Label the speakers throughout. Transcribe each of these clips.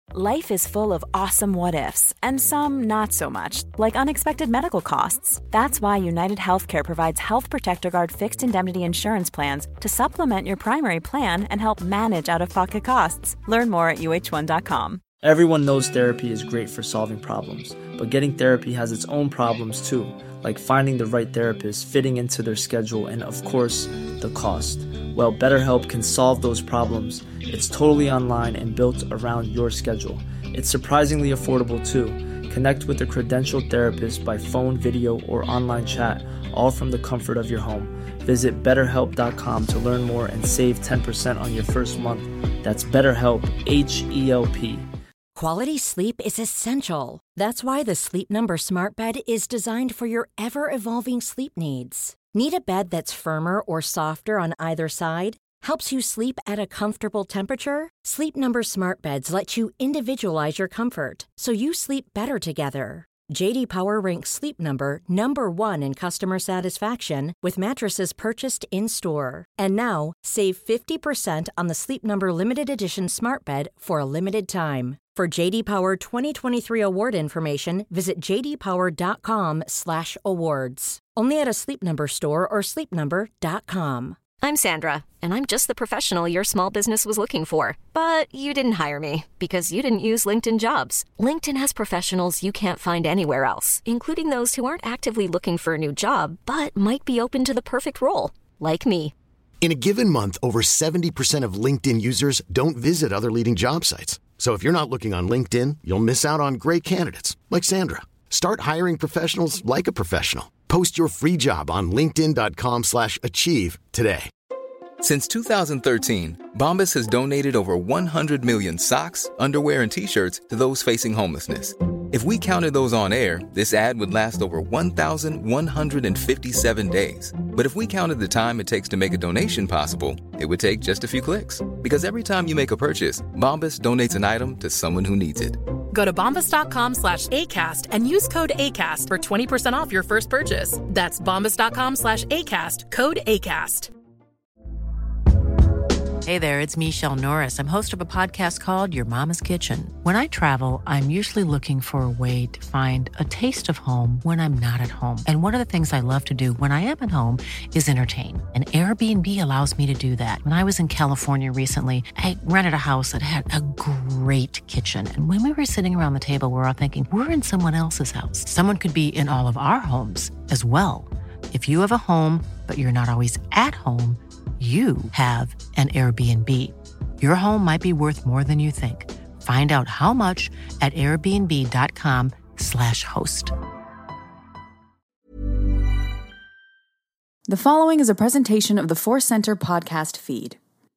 Speaker 1: Life is full of awesome what-ifs, and some not so much, like unexpected medical costs. That's why United Healthcare provides Health Protector Guard fixed indemnity insurance plans to supplement your primary plan and help manage out-of-pocket costs. Learn more at uh1.com.
Speaker 2: Everyone knows therapy is great for solving problems, but getting therapy has its own problems too, like finding the right therapist, fitting into their schedule, and of course, the cost. Well, BetterHelp can solve those problems. It's totally online and built around your schedule. It's surprisingly affordable too. Connect with a credentialed therapist by phone, video, or online chat, all from the comfort of your home. Visit BetterHelp.com to learn more and save 10% on your first month. That's BetterHelp, H-E-L-P.
Speaker 3: Quality sleep is essential. That's why the Sleep Number Smart Bed is designed for your ever-evolving sleep needs. Need a bed that's firmer or softer on either side? Helps you sleep at a comfortable temperature? Sleep Number Smart Beds let you individualize your comfort, so you sleep better together. J.D. Power ranks Sleep Number number 1 in customer satisfaction with mattresses purchased in-store. And now, save 50% on the Sleep Number Limited Edition Smart Bed for a limited time. For J.D. Power 2023 award information, visit jdpower.com/awards. Only at a Sleep Number store or sleepnumber.com.
Speaker 4: I'm Sandra, and I'm just the professional your small business was looking for. But you didn't hire me because you didn't use LinkedIn Jobs. LinkedIn has professionals you can't find anywhere else, including those who aren't actively looking for a new job, but might be open to the perfect role, like me.
Speaker 5: In a given month, over 70% of LinkedIn users don't visit other leading job sites. So if you're not looking on LinkedIn, you'll miss out on great candidates like Sandra. Start hiring professionals like a professional. Post your free job on linkedin.com/achieve today.
Speaker 6: Since 2013, Bombas has donated over 100 million socks, underwear, and T-shirts to those facing homelessness. If we counted those on air, this ad would last over 1,157 days. But if we counted the time it takes to make a donation possible, it would take just a few clicks. Because every time you make a purchase, Bombas donates an item to someone who needs it.
Speaker 7: Go to bombas.com/ACAST and use code ACAST for 20% off your first purchase. That's bombas.com/ACAST, code ACAST.
Speaker 8: Hey there, it's Michelle Norris. I'm host of a podcast called Your Mama's Kitchen. When I travel, I'm usually looking for a way to find a taste of home when I'm not at home. And one of the things I love to do when I am at home is entertain. And Airbnb allows me to do that. When I was in California recently, I rented a house that had a great kitchen. And when we were sitting around the table, we were all thinking, we're in someone else's house. Someone could be in all of our homes as well. If you have a home, but you're not always at home, you have an Airbnb. Your home might be worth more than you think. Find out how much at airbnb.com/host.
Speaker 9: The following is a presentation of the Force Center podcast feed.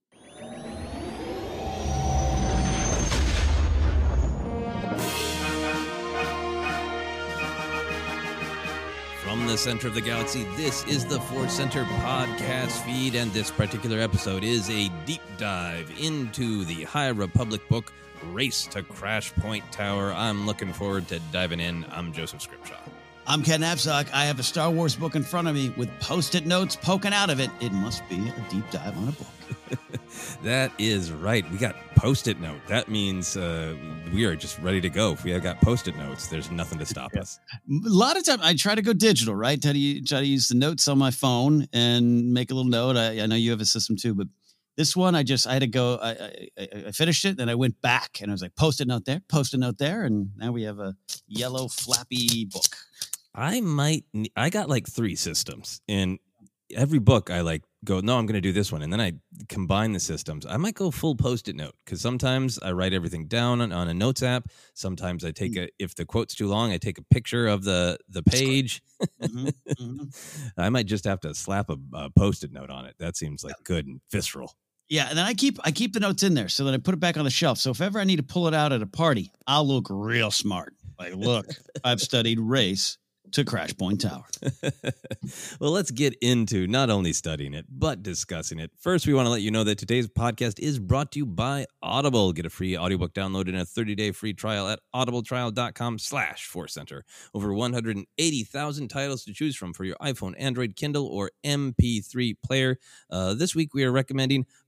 Speaker 10: From the center of the galaxy, this is the Force Center podcast feed, and this particular episode is a deep dive into the High Republic book, Race to Crash Point Tower. I'm looking forward to diving in. I'm Joseph Scripshaw.
Speaker 11: I'm Ken Napzok. I have a Star Wars book in front of me with Post-it notes poking out of it. It must be a deep dive on a book.
Speaker 10: That is right. We got Post-it note. That means we are just ready to go. If we have got Post-it notes, there's nothing to stop us.
Speaker 11: A lot of time I try to go digital, right? Try to use the notes on my phone and make a little note. I know you have a system too, but this one, I had to go. I finished it, then I went back, and I was like, Post-it note there, and now we have a yellow flappy book.
Speaker 10: I got like 3 systems, and every book I like go, no, I'm going to do this one. And then I combine the systems. I might go full Post-it note, because sometimes I write everything down on a notes app. Sometimes I take if the quote's too long, I take a picture of the page. I might just have to slap a Post-it note on it. That seems like good and visceral.
Speaker 11: Yeah, and then I keep the notes in there, so that I put it back on the shelf. So if ever I need to pull it out at a party, I'll look real smart. Like, look, I've studied Race to Crash Point Tower.
Speaker 10: Well, let's get into not only studying it, but discussing it. First, we want to let you know that today's podcast is brought to you by Audible. Get a free audiobook download and a 30-day free trial at audibletrial.com/forcecenter. Over 180,000 titles to choose from for your iPhone, Android, Kindle, or MP3 player. This week, we are recommending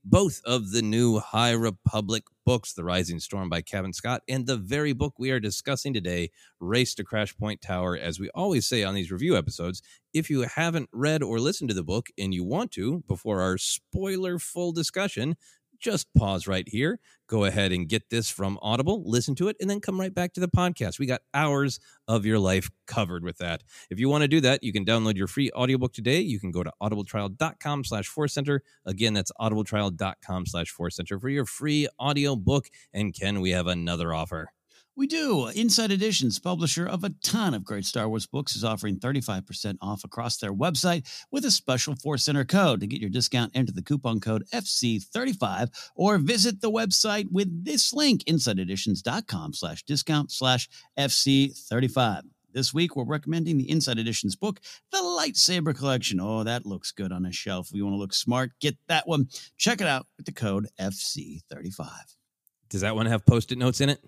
Speaker 10: both of the new High Republic books, The Rising Storm by Cavan Scott, and the very book we are discussing today, Race to Crash Point Tower. As we always say on these review episodes, if you haven't read or listened to the book and you want to, before our spoiler-full discussion, just pause right here, go ahead and get this from Audible, listen to it, and then come right back to the podcast. We got hours of your life covered with that. If you want to do that, you can download your free audiobook today. You can go to audibletrial.com/4center. Again, that's audibletrial.com/4center for your free audiobook. And Ken, we have another offer.
Speaker 11: We do. Inside Editions, publisher of a ton of great Star Wars books, is offering 35% off across their website with a special 4Center code. To get your discount, enter the coupon code FC35 or visit the website with this link, insideeditions.com/discount/FC35. This week, we're recommending the Inside Editions book, The Lightsaber Collection. Oh, that looks good on a shelf. If you want to look smart, get that one. Check it out with the code FC35.
Speaker 10: Does that one have Post-it notes in it?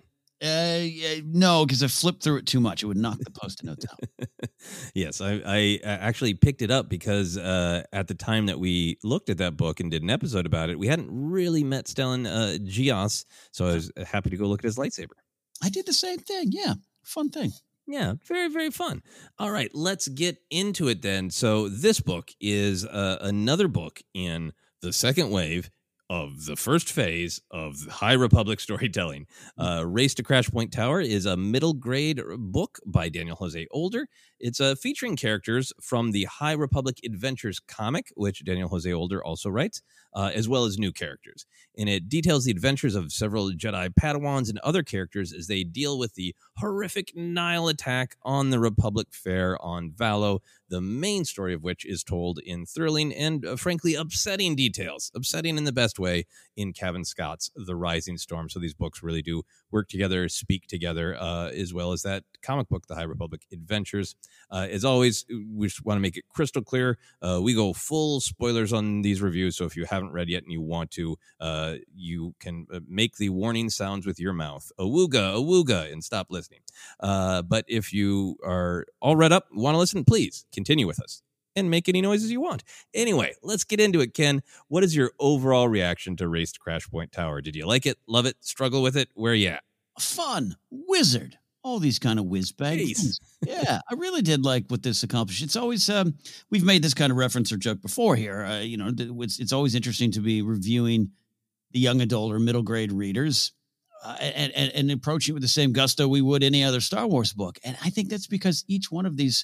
Speaker 11: No, because I flipped through it too much. It would knock the Post-it notes out.
Speaker 10: Yes, I actually picked it up because at the time that we looked at that book and did an episode about it, we hadn't really met Stellan Gios, so I was happy to go look at his lightsaber.
Speaker 11: I did the same thing. Yeah, fun thing.
Speaker 10: Yeah, very, very fun. All right, let's get into it then. So this book is another book in the second wave of the first phase of High Republic storytelling. Race to Crash Point Tower is a middle grade book by Daniel Jose Older. It's featuring characters from the High Republic Adventures comic, which Daniel Jose Older also writes, as well as new characters. And it details the adventures of several Jedi Padawans and other characters as they deal with the horrific Nihil attack on the Republic Fair on Valo, the main story of which is told in thrilling and, frankly, upsetting details. Upsetting in the best way in Cavan Scott's The Rising Storm. So these books really do work together, speak together, as well as that comic book, The High Republic Adventures. As always, we just want to make it crystal clear. We go full spoilers on these reviews, so if you haven't read yet and you want to, you can make the warning sounds with your mouth. Awooga, awooga, and stop listening. But if you are all read up, want to listen, please continue with us and make any noises you want. Anyway, let's get into it, Ken. What is your overall reaction to Race to Crash Point Tower? Did you like it, love it, struggle with it? Where are you at?
Speaker 11: Fun, wizard, all these kind of whiz bags. Yeah, I really did like what this accomplished. It's always, we've made this kind of reference or joke before here. It's always interesting to be reviewing the young adult or middle grade readers and approaching it with the same gusto we would any other Star Wars book. And I think that's because each one of these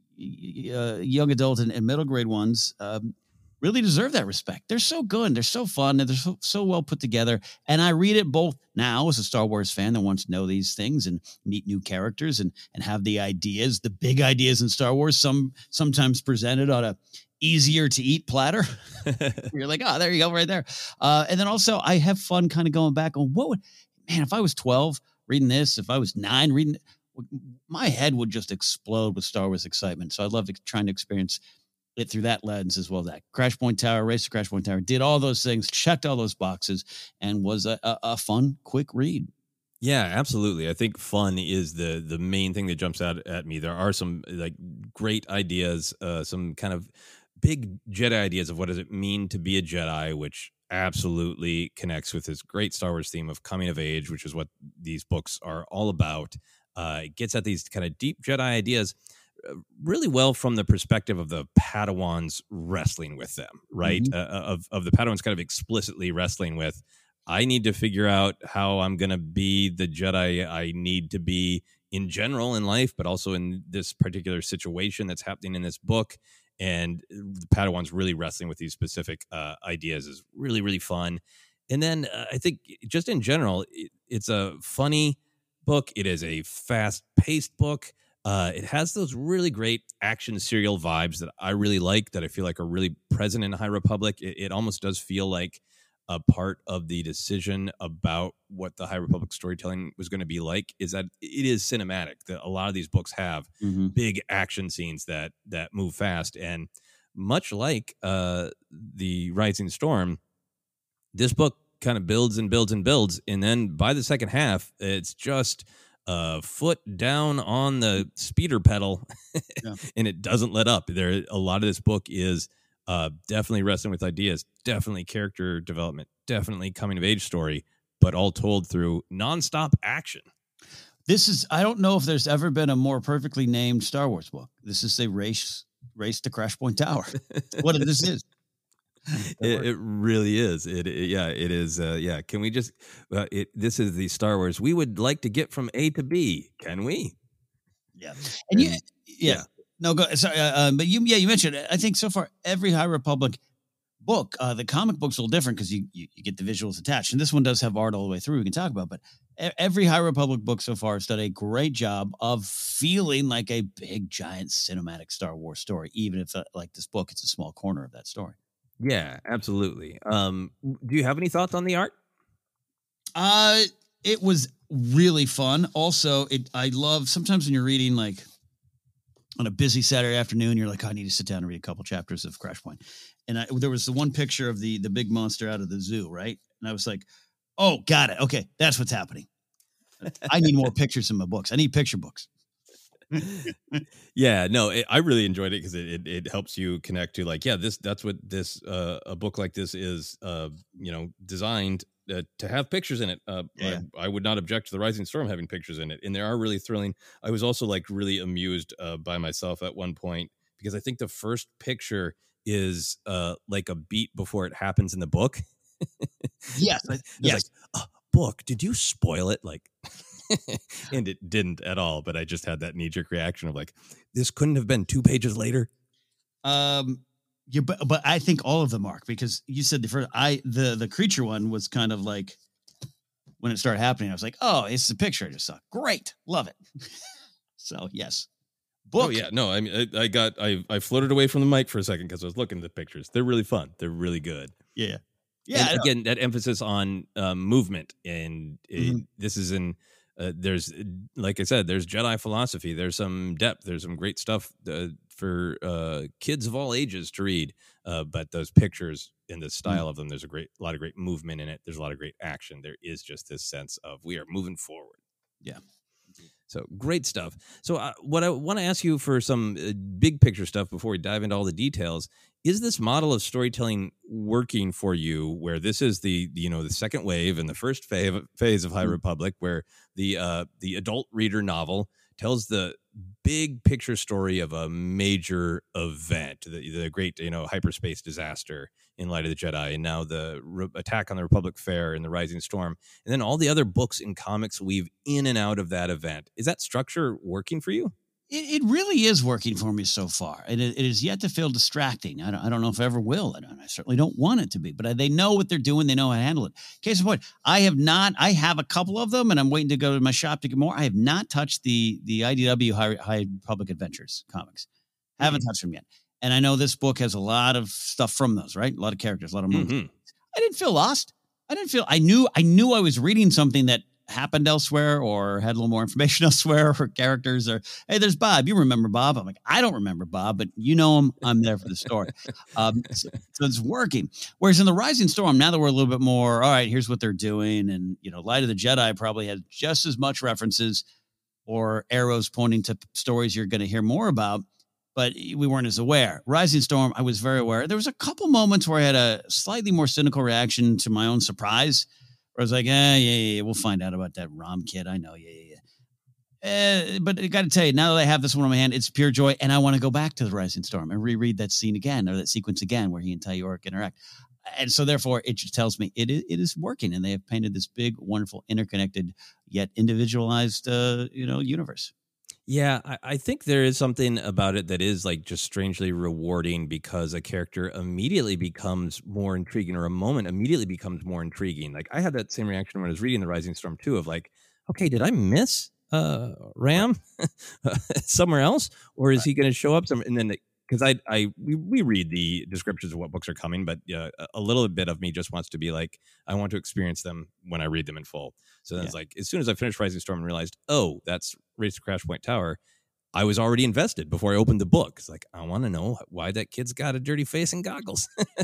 Speaker 11: young adult and middle grade ones really deserve that respect. They're so good. They're so fun. And they're so well put together. And I read it both now as a Star Wars fan that wants to know these things and meet new characters and have the ideas, the big ideas in Star Wars, sometimes presented on a easier to eat platter. You're like, oh, there you go, right there. And then also I have fun kind of going back on if I was 12 reading this, if I was 9 reading it, my head would just explode with Star Wars excitement. So I'd love trying to experience it through that lens as well. That Crash Point Tower, Race to Crash Point Tower, did all those things, checked all those boxes, and was a fun, quick read.
Speaker 10: Yeah, absolutely. I think fun is the main thing that jumps out at me. There are some like great ideas, some kind of big Jedi ideas of what does it mean to be a Jedi, which absolutely connects with this great Star Wars theme of coming of age, which is what these books are all about. It gets at these kind of deep Jedi ideas really well from the perspective of the Padawans wrestling with them, right? Mm-hmm. Of the Padawans kind of explicitly wrestling with, I need to figure out how I'm going to be the Jedi I need to be in general in life, but also in this particular situation that's happening in this book. And the Padawans really wrestling with these specific ideas is really, really fun. And then I think just in general, it's a funny book. It is a fast-paced book. It has those really great action serial vibes that I really like, that I feel like are really present in High Republic. It almost does feel like a part of the decision about what the High Republic storytelling was going to be like is that it is cinematic. That a lot of these books have big action scenes that move fast. And much like The Rising Storm, this book kind of builds and builds and builds. And then by the second half, it's just foot down on the speeder pedal and it doesn't let up. A lot of this book is Definitely wrestling with ideas, definitely character development, definitely coming of age story, but all told through nonstop action.
Speaker 11: I don't know if there's ever been a more perfectly named Star Wars book. This is a race to Crash Point Tower. What this is.
Speaker 10: It really is. It is. Can we just? This is the Star Wars we would like to get from A to B. Can we?
Speaker 11: Yeah. And yeah. No, go. Sorry. But you mentioned it. I think so far every High Republic book, the comic book's a little different because you get the visuals attached, and this one does have art all the way through. We can talk about, but every High Republic book so far has done a great job of feeling like a big, giant cinematic Star Wars story, even if like this book, it's a small corner of that story.
Speaker 10: Yeah, absolutely. Do you have any thoughts on the art?
Speaker 11: It was really fun. Also, I love sometimes when you're reading like on a busy Saturday afternoon, you're like, I need to sit down and read a couple chapters of Crash Point. And there was the one picture of the big monster out of the zoo, right? And I was like, oh, got it. Okay, that's what's happening. I need more pictures in my books. I need picture books.
Speaker 10: Yeah, no, I really enjoyed it because it helps you connect to like, yeah, that's what this a book like this is, designed to have pictures in it. I would not object to the Rising Storm having pictures in it, and they are really thrilling. I was also like really amused by myself at one point because I think the first picture is like a beat before it happens in the book.
Speaker 11: Yes, yes.
Speaker 10: Like, book, did you spoil it? Like. And it didn't at all, but I just had that knee-jerk reaction of like, this couldn't have been 2 pages later.
Speaker 11: But I think all of them, Mark, because you said the creature one was kind of like when it started happening, I was like, oh, it's the picture I just saw. Great, love it. So yes, book.
Speaker 10: Oh yeah, no, I mean, I floated away from the mic for a second because I was looking at the pictures. They're really fun. They're really good.
Speaker 11: Yeah.
Speaker 10: Yeah. And again, that emphasis on movement, and this is in. There's, like I said, there's Jedi philosophy. There's some depth. There's some great stuff for kids of all ages to read. But those pictures and the style of them, there's a lot of great movement in it. There's a lot of great action. There is just this sense of we are moving forward.
Speaker 11: Yeah.
Speaker 10: So great stuff. So what I want to ask you for some big picture stuff before we dive into all the details, is this model of storytelling working for you where this is the second wave and the first phase of High Republic, where the adult reader novel tells the big picture story of a major event, the great, hyperspace disaster in Light of the Jedi, and now the attack on the Republic Fair and the Rising Storm, and then all the other books and comics weave in and out of that event. Is that structure working for you?
Speaker 11: It really is working for me so far. And it is yet to feel distracting. I don't know if it ever will. I certainly don't want it to be, but they know what they're doing. They know how to handle it. Case in point, I have a couple of them and I'm waiting to go to my shop to get more. I have not touched the IDW High Republic Adventures comics. Haven't touched them yet. And I know this book has a lot of stuff from those, right? A lot of characters, a lot of movies. I didn't feel lost. I knew I was reading something that happened elsewhere or had a little more information elsewhere or characters or, hey, there's Bob. You remember Bob? I'm like, I don't remember Bob, but you know him. I'm there for the story. So it's working. Whereas in the Rising Storm, now that we're a little bit more, all right, here's what they're doing. And, Light of the Jedi probably had just as much references or arrows pointing to stories you're going to hear more about, but we weren't as aware. Rising Storm, I was very aware. There was a couple moments where I had a slightly more cynical reaction to my own surprise. I was like, yeah, we'll find out about that Rom kid. I know, yeah. But I got to tell you, now that I have this one on my hand, it's pure joy, and I want to go back to the Rising Storm and reread that scene again, or that sequence again, where he and Tayoric interact. And so, therefore, it just tells me it is working, and they have painted this big, wonderful, interconnected, yet individualized, universe.
Speaker 10: Yeah, I think there is something about it that is like just strangely rewarding because a character immediately becomes more intriguing, or a moment immediately becomes more intriguing. Like I had that same reaction when I was reading The Rising Storm 2 of like, okay, did I miss Ram somewhere else? Or is he going to show up somewhere? And then because we read the descriptions of what books are coming, but a little bit of me just wants to be like, I want to experience them when I read them in full. So then it's like, as soon as I finished Rising Storm and realized, oh, that's Race to Crash Point Tower, I was already invested before I opened the book. It's like, I want to know why that kid's got a dirty face and goggles.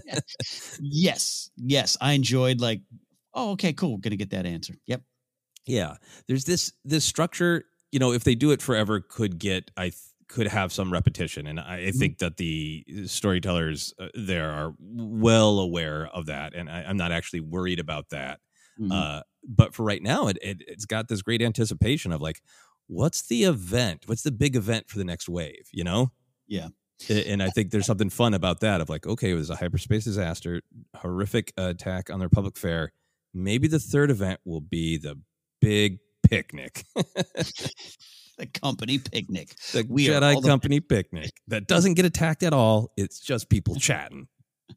Speaker 11: Yes. I enjoyed like, oh, okay, cool. Going to get that answer. Yep.
Speaker 10: Yeah. There's this structure, if they do it forever, could could have some repetition. And I think that the storytellers there are well aware of that. And I'm not actually worried about that. But for right now, it's got this great anticipation of like, what's the event? What's the big event for the next wave, you know?
Speaker 11: Yeah.
Speaker 10: And I think there's something fun about that of like, okay, it was a hyperspace disaster, horrific attack on the Republic Fair. Maybe the third event will be the big picnic.
Speaker 11: The company picnic.
Speaker 10: The Jedi Company picnic that doesn't get attacked at all. It's just people chatting.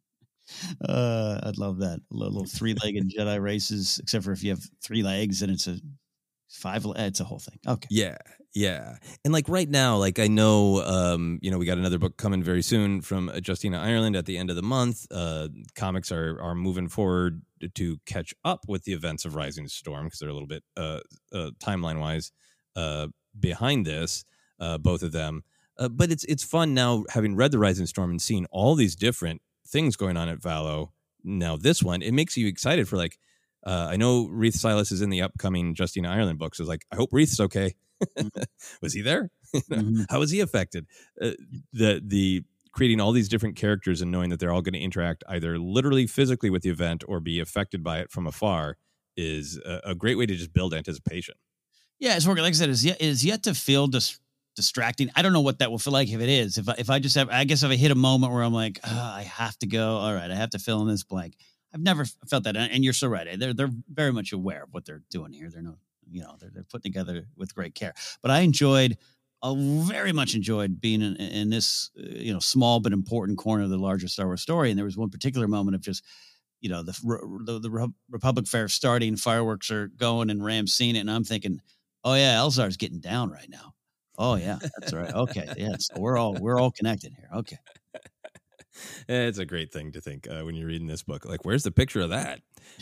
Speaker 11: I'd love that. Little three-legged Jedi races, except for if you have 3 legs and it's a 5. It's a whole thing. Okay.
Speaker 10: Yeah. And like right now, like I know, we got another book coming very soon from Justina Ireland at the end of the month. Comics are moving forward to catch up with the events of Rising Storm because they're a little bit timeline-wise behind this, both of them. But it's fun now having read the Rising Storm and seeing all these different things going on at Valo. Now this one, it makes you excited for like, I know Reath Silas is in the upcoming Justina Ireland books. So it's like, I hope Reath's okay. Was he there? How was he affected? The creating all these different characters and knowing that they're all going to interact either literally physically with the event or be affected by it from afar is a great way to just build anticipation. Yeah,
Speaker 11: it's working. Like I said, is yet to feel distracting. I don't know what that will feel like if it is. If I just have, I guess if I hit a moment where I'm like, I have to go. All right, I have to fill in this blank. I've never felt that, and you're so right. They're very much aware of what they're doing here. They're put together with great care. But I very much enjoyed being in this small but important corner of the larger Star Wars story. And there was one particular moment of just the Republic Fair starting, fireworks are going, and Ram's seeing it, and I'm thinking, oh yeah, Elzar's getting down right now. Oh yeah, that's right. Okay, yeah, so we're all connected here. Okay.
Speaker 10: It's a great thing to think when you're reading this book. Like, where's the picture of that?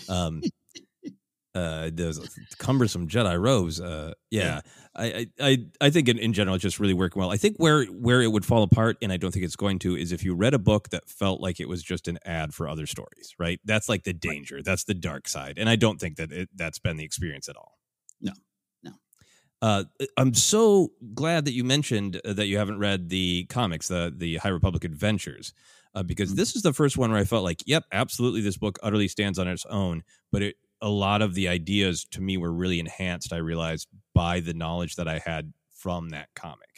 Speaker 10: Those cumbersome Jedi robes. I think in general, it's just really working well. I think where it would fall apart, and I don't think it's going to, is if you read a book that felt like it was just an ad for other stories, right? That's like the danger. That's the dark side. And I don't think that that's been the experience at all.
Speaker 11: No.
Speaker 10: I'm so glad that you mentioned that you haven't read the comics, the High Republic Adventures. Because this is the first one where I felt like, yep, absolutely, this book utterly stands on its own. But a lot of the ideas to me were really enhanced, I realized, by the knowledge that I had from that comic.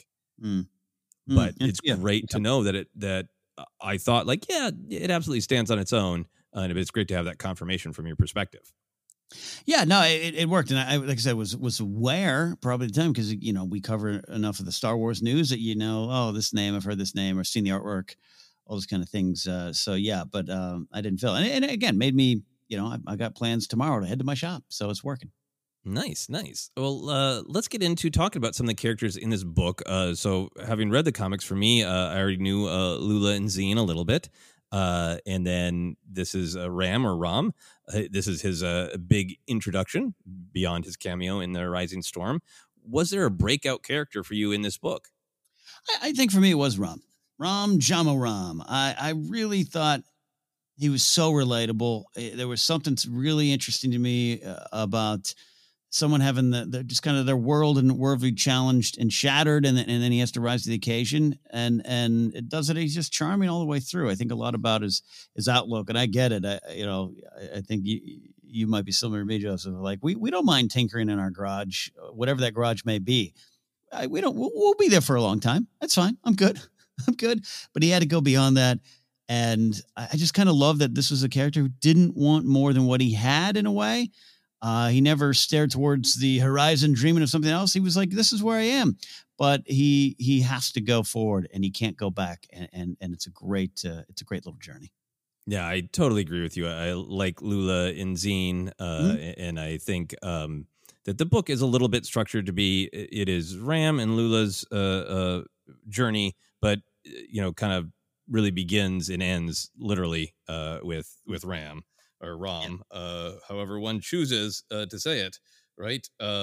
Speaker 10: But it's great to know that I thought, like, yeah, it absolutely stands on its own. And it's great to have that confirmation from your perspective.
Speaker 11: Yeah, no, it worked. And I like I said, was aware probably at the time because, we cover enough of the Star Wars news that, this name, I've heard this name or seen the artwork, all those kind of things. So yeah, but I didn't feel it. And again, made me, I got plans tomorrow to head to my shop. So it's working.
Speaker 10: Nice. Well, let's get into talking about some of the characters in this book. So having read the comics, for me, I already knew Lula and Zine a little bit. And then this is Ram or Rom. This is his big introduction beyond his cameo in the Rising Storm. Was there a breakout character for you in this book?
Speaker 11: I think for me, it was Rom. Ram Jamo Ram. I really thought he was so relatable. There was something really interesting to me about someone having the just kind of their world and worldview challenged and shattered, and then he has to rise to the occasion. And it does it. He's just charming all the way through. I think a lot about his outlook, and I get it. I think you might be similar to me, Joseph. Like we don't mind tinkering in our garage, whatever that garage may be. We'll be there for a long time. That's fine. I'm good. But he had to go beyond that. And I just kind of love that this was a character who didn't want more than what he had in a way. He never stared towards the horizon dreaming of something else. He was like, this is where I am. But he has to go forward and he can't go back. And it's a great little journey.
Speaker 10: Yeah, I totally agree with you. I like Lula in Zine. And I think that the book is a little bit structured to be, it is Ram and Lula's journey, but, kind of really begins and ends literally with Ram or Rom, however one chooses to say it, right?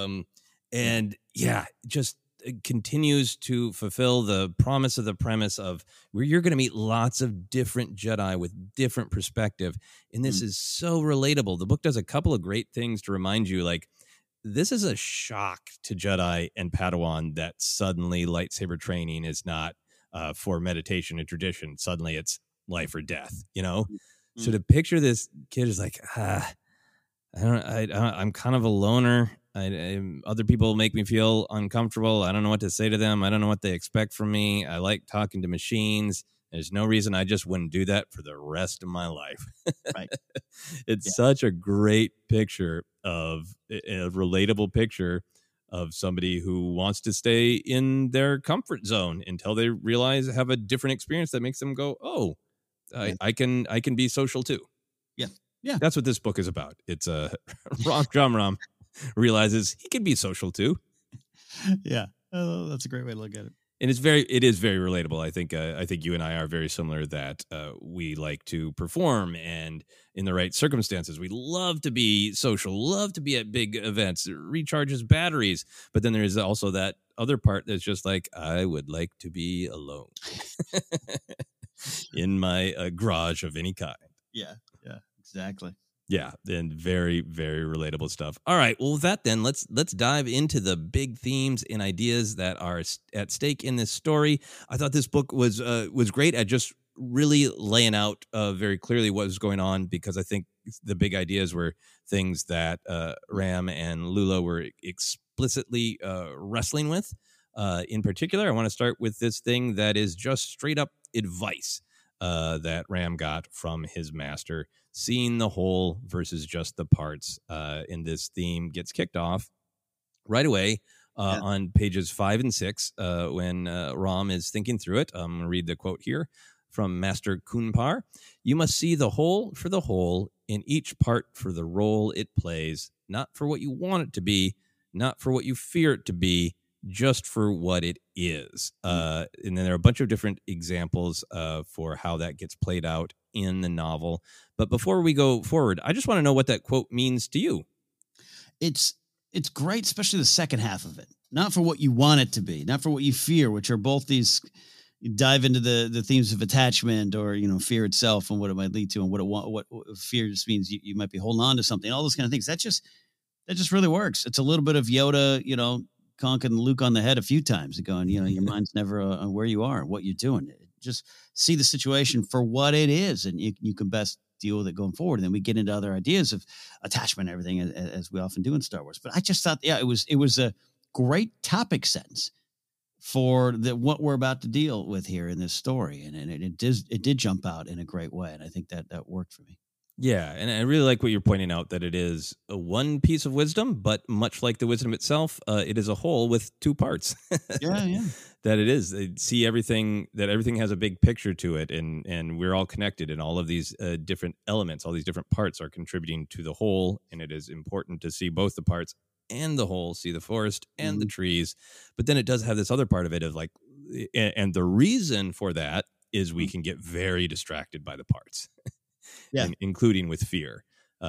Speaker 10: And just continues to fulfill the promise of the premise of where you're going to meet lots of different Jedi with different perspective. And this is so relatable. The book does a couple of great things to remind you, like, this is a shock to Jedi and Padawan that suddenly lightsaber training is not for meditation and tradition. Suddenly it's life or death, you know? Mm-hmm. So to picture this kid is like, I'm kind of a loner. Other people make me feel uncomfortable. I don't know what to say to them. I don't know what they expect from me. I like talking to machines. There's no reason I just wouldn't do that for the rest of my life.
Speaker 11: Right.
Speaker 10: It's such a great picture of a relatable picture of somebody who wants to stay in their comfort zone until they realize, have a different experience that makes them go, oh, I can be social too.
Speaker 11: Yeah. Yeah.
Speaker 10: That's what this book is about. It's Ram realizes he can be social too.
Speaker 11: Yeah. Oh, that's a great way to look at it.
Speaker 10: And it is very relatable. I think you and I are very similar that we like to perform, and in the right circumstances, we love to be social, love to be at big events, it recharges batteries. But then there is also that other part that's just like, I would like to be alone in my garage of any kind.
Speaker 11: Yeah, exactly.
Speaker 10: Yeah, and very, very relatable stuff. All right, well, with that then, let's dive into the big themes and ideas that are at stake in this story. I thought this book was great at just really laying out very clearly what was going on, because I think the big ideas were things that Ram and Lula were explicitly wrestling with. In particular, I want to start with this thing that is just straight up advice that Ram got from his master. Seeing the whole versus just the parts in this theme gets kicked off right away on pages 5 and 6 when Ram is thinking through it. I'm going to read the quote here from Master Kunpar. You must see the whole for the whole, in each part for the role it plays, not for what you want it to be, not for what you fear it to be, just for what it is. And then there are a bunch of different examples for how that gets played out in the novel. But before we go forward, I just want to know what that quote means to you.
Speaker 11: It's great, especially the second half of it. Not for what you want it to be, not for what you fear, which are both these, you dive into the themes of attachment or, fear itself and what it might lead to, and what fear just means you might be holding on to something, all those kind of things. That just really works. It's a little bit of Yoda, conking Luke on the head a few times and going, your mind's never on where you are, what you're doing. Just see the situation for what it is, and you can best deal with it going forward. And then we get into other ideas of attachment and everything, as we often do in Star Wars. But I just thought, it was a great topic sentence for what we're about to deal with here in this story. And it did jump out in a great way. And I think that worked for me.
Speaker 10: Yeah, and I really like what you're pointing out, that it is a one piece of wisdom, but much like the wisdom itself, it is a whole with two parts.
Speaker 11: Yeah.
Speaker 10: That it is. They see everything, that everything has a big picture to it, and we're all connected, and all of these different elements, all these different parts are contributing to the whole, and it is important to see both the parts and the whole, see the forest and the trees. But then it does have this other part of it of like, and the reason for that is we can get very distracted by the parts.
Speaker 11: Yeah.
Speaker 10: Including with fear.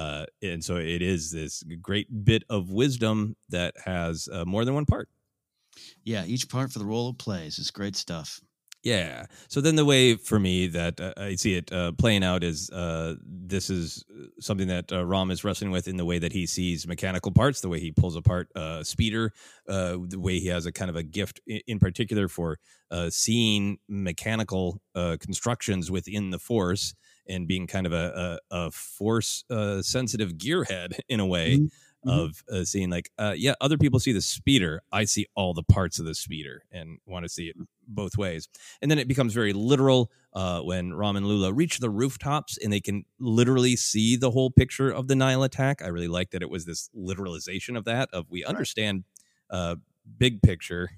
Speaker 10: And so it is this great bit of wisdom that has more than one part.
Speaker 11: Yeah, each part for the role it plays is great stuff.
Speaker 10: Yeah. So then the way for me that I see it playing out is this is something that Ram is wrestling with in the way that he sees mechanical parts, the way he pulls apart speeder, the way he has a kind of a gift in particular for seeing mechanical constructions within the Force and being kind of a Force sensitive gearhead in a way. Of seeing like, other people see the speeder. I see all the parts of the speeder and want to see it both ways. And then it becomes very literal when Ram and Lula reach the rooftops and they can literally see the whole picture of the Nihil attack. I really like that it was this literalization of that, of we understand big picture,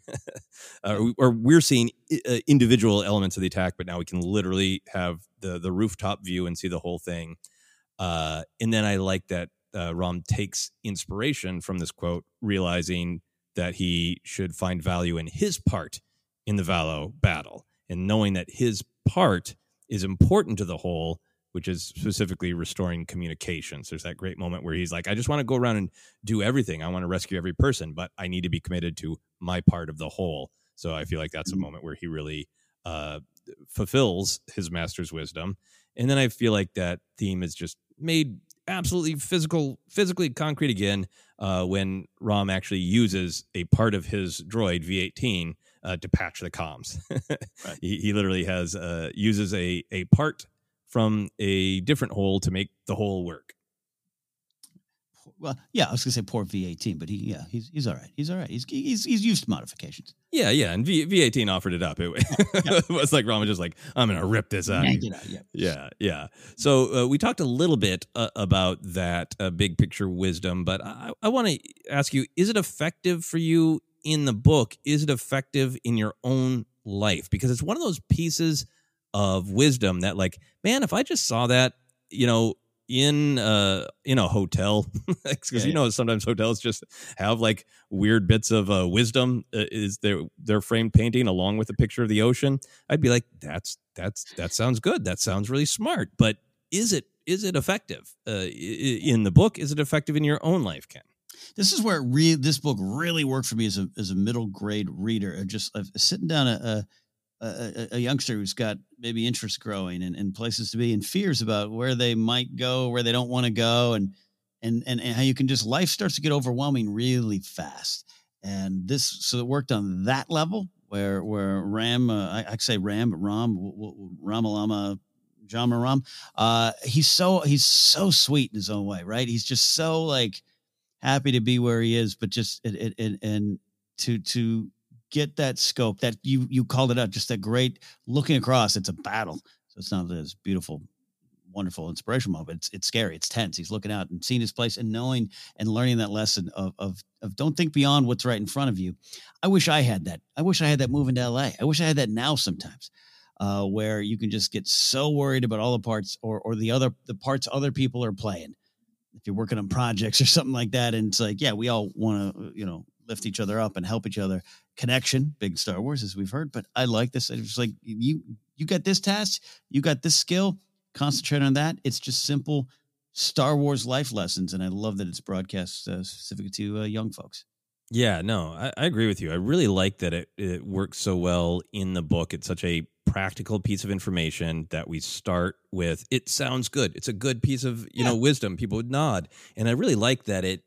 Speaker 10: or we're seeing individual elements of the attack, but now we can literally have the rooftop view and see the whole thing. And then I like that Ram takes inspiration from this quote, realizing that he should find value in his part in the Valo battle, and knowing that his part is important to the whole, which is specifically restoring communications. There's that great moment where he's like, I just want to go around and do everything. I want to rescue every person, but I need to be committed to my part of the whole. So I feel like that's a moment where he really fulfills his master's wisdom. And then I feel like that theme is just made absolutely physically concrete again when Rom actually uses a part of his droid V-18 to patch the comms. Right. He literally uses a part from a different hole to make the hole work.
Speaker 11: Well, yeah, I was gonna say poor V-18, but he's all right. He's all right. He's used to modifications.
Speaker 10: Yeah, and V-18 offered it up. It was like Ron was just like, I'm gonna rip this out. Yeah. So we talked a little bit about that big picture wisdom, but I want to ask you: is it effective for you in the book? Is it effective in your own life? Because it's one of those pieces of wisdom that, like, man, if I just saw that, in a hotel, because sometimes hotels just have like weird bits of wisdom is their framed painting along with a picture of the ocean, I'd be like, that sounds good, that sounds really smart. But is it effective in the book? Is it effective in your own life, Ken?
Speaker 11: This is where this book really worked for me as a middle grade reader. Just sitting down a youngster who's got maybe interest growing and places to be and fears about where they might go, where they don't want to go, and how you can just, life starts to get overwhelming really fast. And so it worked on that level where Ram, I say Ram, but Ramalama, Jama Ram, he's so sweet in his own way, right? He's just so like happy to be where he is, but just and to get that scope that you called it out, just that great looking across. It's a battle, so it's not this beautiful, wonderful, inspirational moment. It's scary. It's tense. He's looking out and seeing his place and knowing and learning that lesson of don't think beyond what's right in front of you. I wish I had that. I wish I had that moving to LA. I wish I had that now sometimes, where you can just get so worried about all the parts or the parts other people are playing. If you're working on projects or something like that, and it's like, yeah, we all want to, lift each other up and help each other. Connection, big Star Wars, as we've heard, but I like this. It's like, you got this task, you got this skill, concentrate on that. It's just simple Star Wars life lessons, and I love that it's broadcast specifically to young folks.
Speaker 10: Yeah, no, I agree with you. I really like that it works so well in the book. It's such a practical piece of information that we start with. It sounds good. It's a good piece of wisdom. People would nod, and I really like that it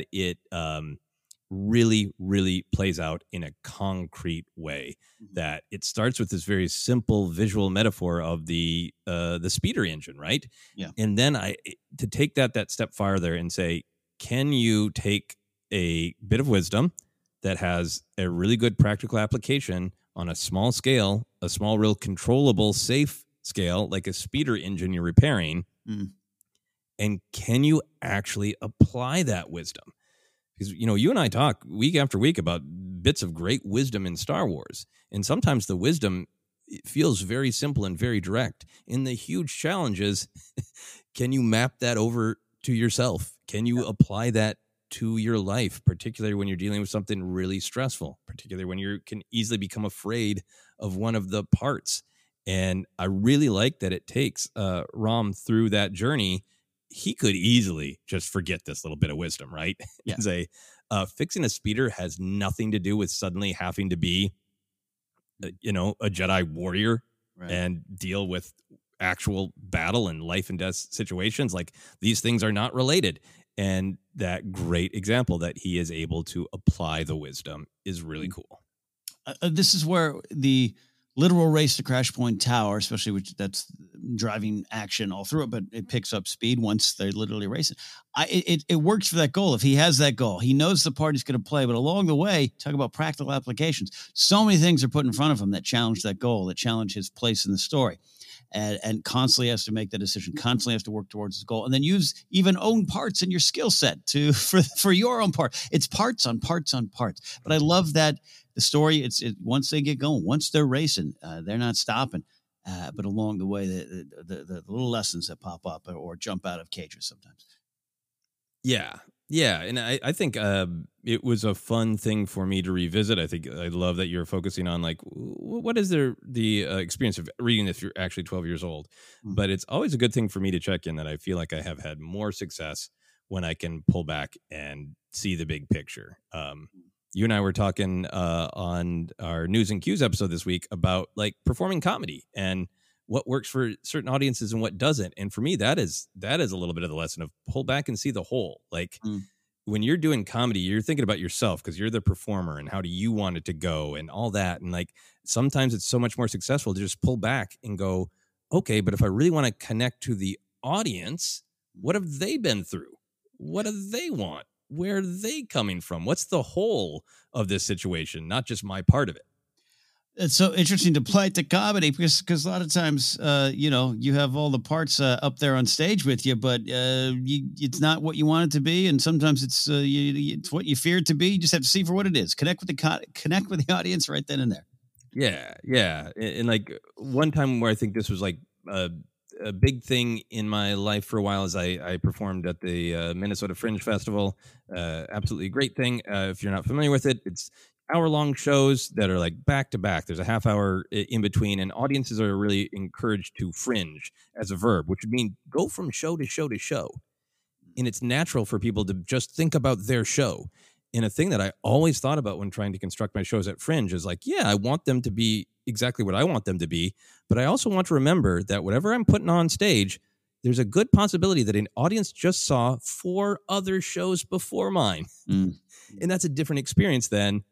Speaker 10: really, really plays out in a concrete way. That it starts with this very simple visual metaphor of the speeder engine, right?
Speaker 11: Yeah.
Speaker 10: And then to take that step farther and say, can you take a bit of wisdom that has a really good practical application on a small scale, a small, real controllable, safe scale, like a speeder engine you're repairing, and can you actually apply that wisdom? Because, you and I talk week after week about bits of great wisdom in Star Wars. And sometimes the wisdom feels very simple and very direct. And the huge challenge is, can you map that over to yourself? Can you apply that to your life, particularly when you're dealing with something really stressful, particularly when you can easily become afraid of one of the parts? And I really like that it takes Rom through that journey. He could easily just forget this little bit of wisdom, right?
Speaker 11: Yeah.
Speaker 10: And say, fixing a speeder has nothing to do with suddenly having to be, a Jedi warrior, right, and deal with actual battle and life and death situations. Like, these things are not related. And that great example that he is able to apply the wisdom is really cool.
Speaker 11: This is where the literal race to Crash Point Tower, especially that's driving action all through it, but it picks up speed once they're literally racing. It works for that goal. If he has that goal, he knows the part he's going to play, but along the way, talk about practical applications. So many things are put in front of him that challenge that goal, that challenge his place in the story. And constantly has to make that decision, constantly has to work towards his goal, and then use even own parts in your skill set for your own part. It's parts on parts on parts. But I love that the story, once they get going, once they're racing, they're not stopping. But along the way, the little lessons that pop up or jump out of cages sometimes.
Speaker 10: Yeah, and I think it was a fun thing for me to revisit. I think I love that you're focusing on, like, what is the experience of reading if you're actually 12 years old. Mm-hmm. But it's always a good thing for me to check in that I feel like I have had more success when I can pull back and see the big picture. You and I were talking on our News and Cues episode this week about, like, performing comedy and what works for certain audiences and what doesn't. And for me, that is a little bit of the lesson of pull back and see the whole. Like when you're doing comedy, you're thinking about yourself because you're the performer and how do you want it to go and all that. And like sometimes it's so much more successful to just pull back and go, okay, but if I really want to connect to the audience, what have they been through? What do they want? Where are they coming from? What's the whole of this situation, not just my part of it?
Speaker 11: It's so interesting to apply it to comedy because a lot of times, you have all the parts up there on stage with you, but it's not what you want it to be. And sometimes it's what you fear it to be. You just have to see for what it is. Connect with the audience right then and there.
Speaker 10: Yeah. And like one time where I think this was like a big thing in my life for a while is I performed at the Minnesota Fringe Festival. Absolutely great thing. If you're not familiar with it, it's hour-long shows that are like back-to-back. There's a half hour in between, and audiences are really encouraged to fringe as a verb, which would mean go from show to show to show. And it's natural for people to just think about their show. And a thing that I always thought about when trying to construct my shows at Fringe is like, yeah, I want them to be exactly what I want them to be, but I also want to remember that whatever I'm putting on stage, there's a good possibility that an audience just saw 4 other shows before mine. And that's a different experience than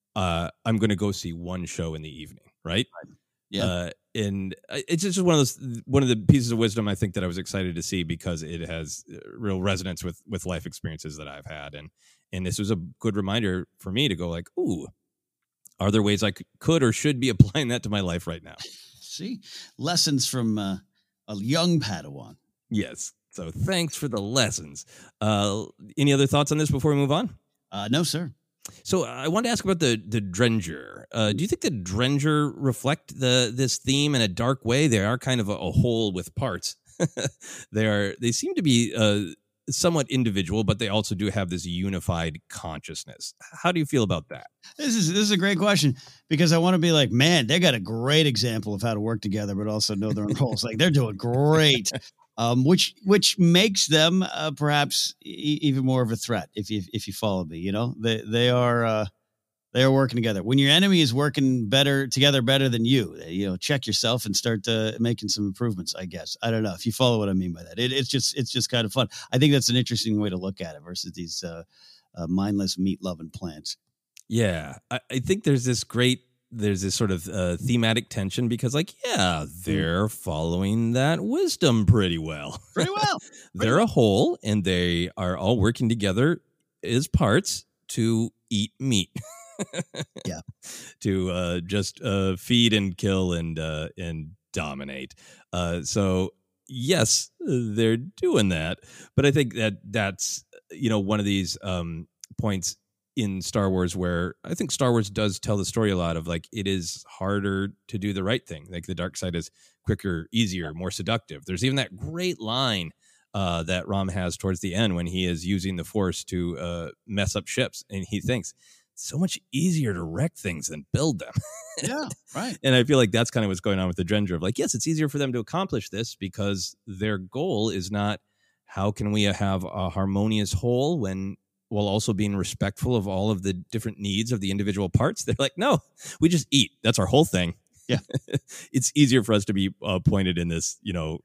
Speaker 10: I'm going to go see one show in the evening, right?
Speaker 11: Yeah.
Speaker 10: And it's just one of the pieces of wisdom I think that I was excited to see because it has real resonance with life experiences that I've had. And this was a good reminder for me to go like, ooh, are there ways I could or should be applying that to my life right now?
Speaker 11: See, lessons from a young Padawan.
Speaker 10: Yes. So thanks for the lessons. Any other thoughts on this before we move on?
Speaker 11: No, sir.
Speaker 10: So I wanted to ask about the Drenger. Do you think the Drenger reflect this theme in a dark way? They are kind of a whole with parts. They seem to be somewhat individual, but they also do have this unified consciousness. How do you feel about that?
Speaker 11: This is a great question because I want to be like, man, they got a great example of how to work together, but also know their own roles. Like they're doing great. Which makes them perhaps even more of a threat. If you follow me, they are working together. When your enemy is working better than you, check yourself and start making some improvements. I guess I don't know if you follow what I mean by that. It's just kind of fun. I think that's an interesting way to look at it versus these mindless meat loving plants.
Speaker 10: Yeah, I think there's this sort of thematic tension because they're following that wisdom pretty well. They're a whole and they are all working together as parts to eat meat.
Speaker 11: Yeah.
Speaker 10: To just feed and kill and dominate. So yes, they're doing that. But I think that's one of these points in Star Wars where I think Star Wars does tell the story a lot of like it is harder to do the right thing. Like the dark side is quicker, easier, more seductive. There's even that great line that Rom has towards the end when he is using the Force to mess up ships, and he thinks it's so much easier to wreck things than build them.
Speaker 11: Yeah, right.
Speaker 10: And I feel like that's kind of what's going on with the Drenger of like, yes, it's easier for them to accomplish this because their goal is not how can we have a harmonious whole while also being respectful of all of the different needs of the individual parts. They're like, no, we just eat. That's our whole thing.
Speaker 11: Yeah.
Speaker 10: It's easier for us to be pointed in this,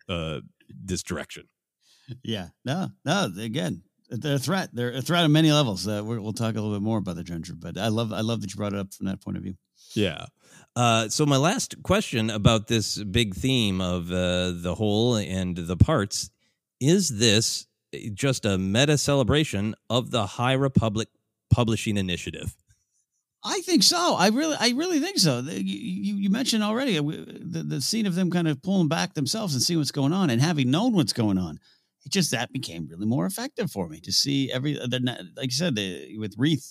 Speaker 10: this direction.
Speaker 11: Yeah. No, again, they're a threat. They're a threat on many levels. We'll talk a little bit more about the Drenger, but I love that you brought it up from that point of view.
Speaker 10: Yeah. So my last question about this big theme of the whole and the parts, is this just a meta celebration of the High Republic Publishing Initiative?
Speaker 11: I think so. I really think so. You mentioned already the scene of them kind of pulling back themselves and seeing what's going on and having known what's going on. It just that became really more effective for me to see like you said, with Reath.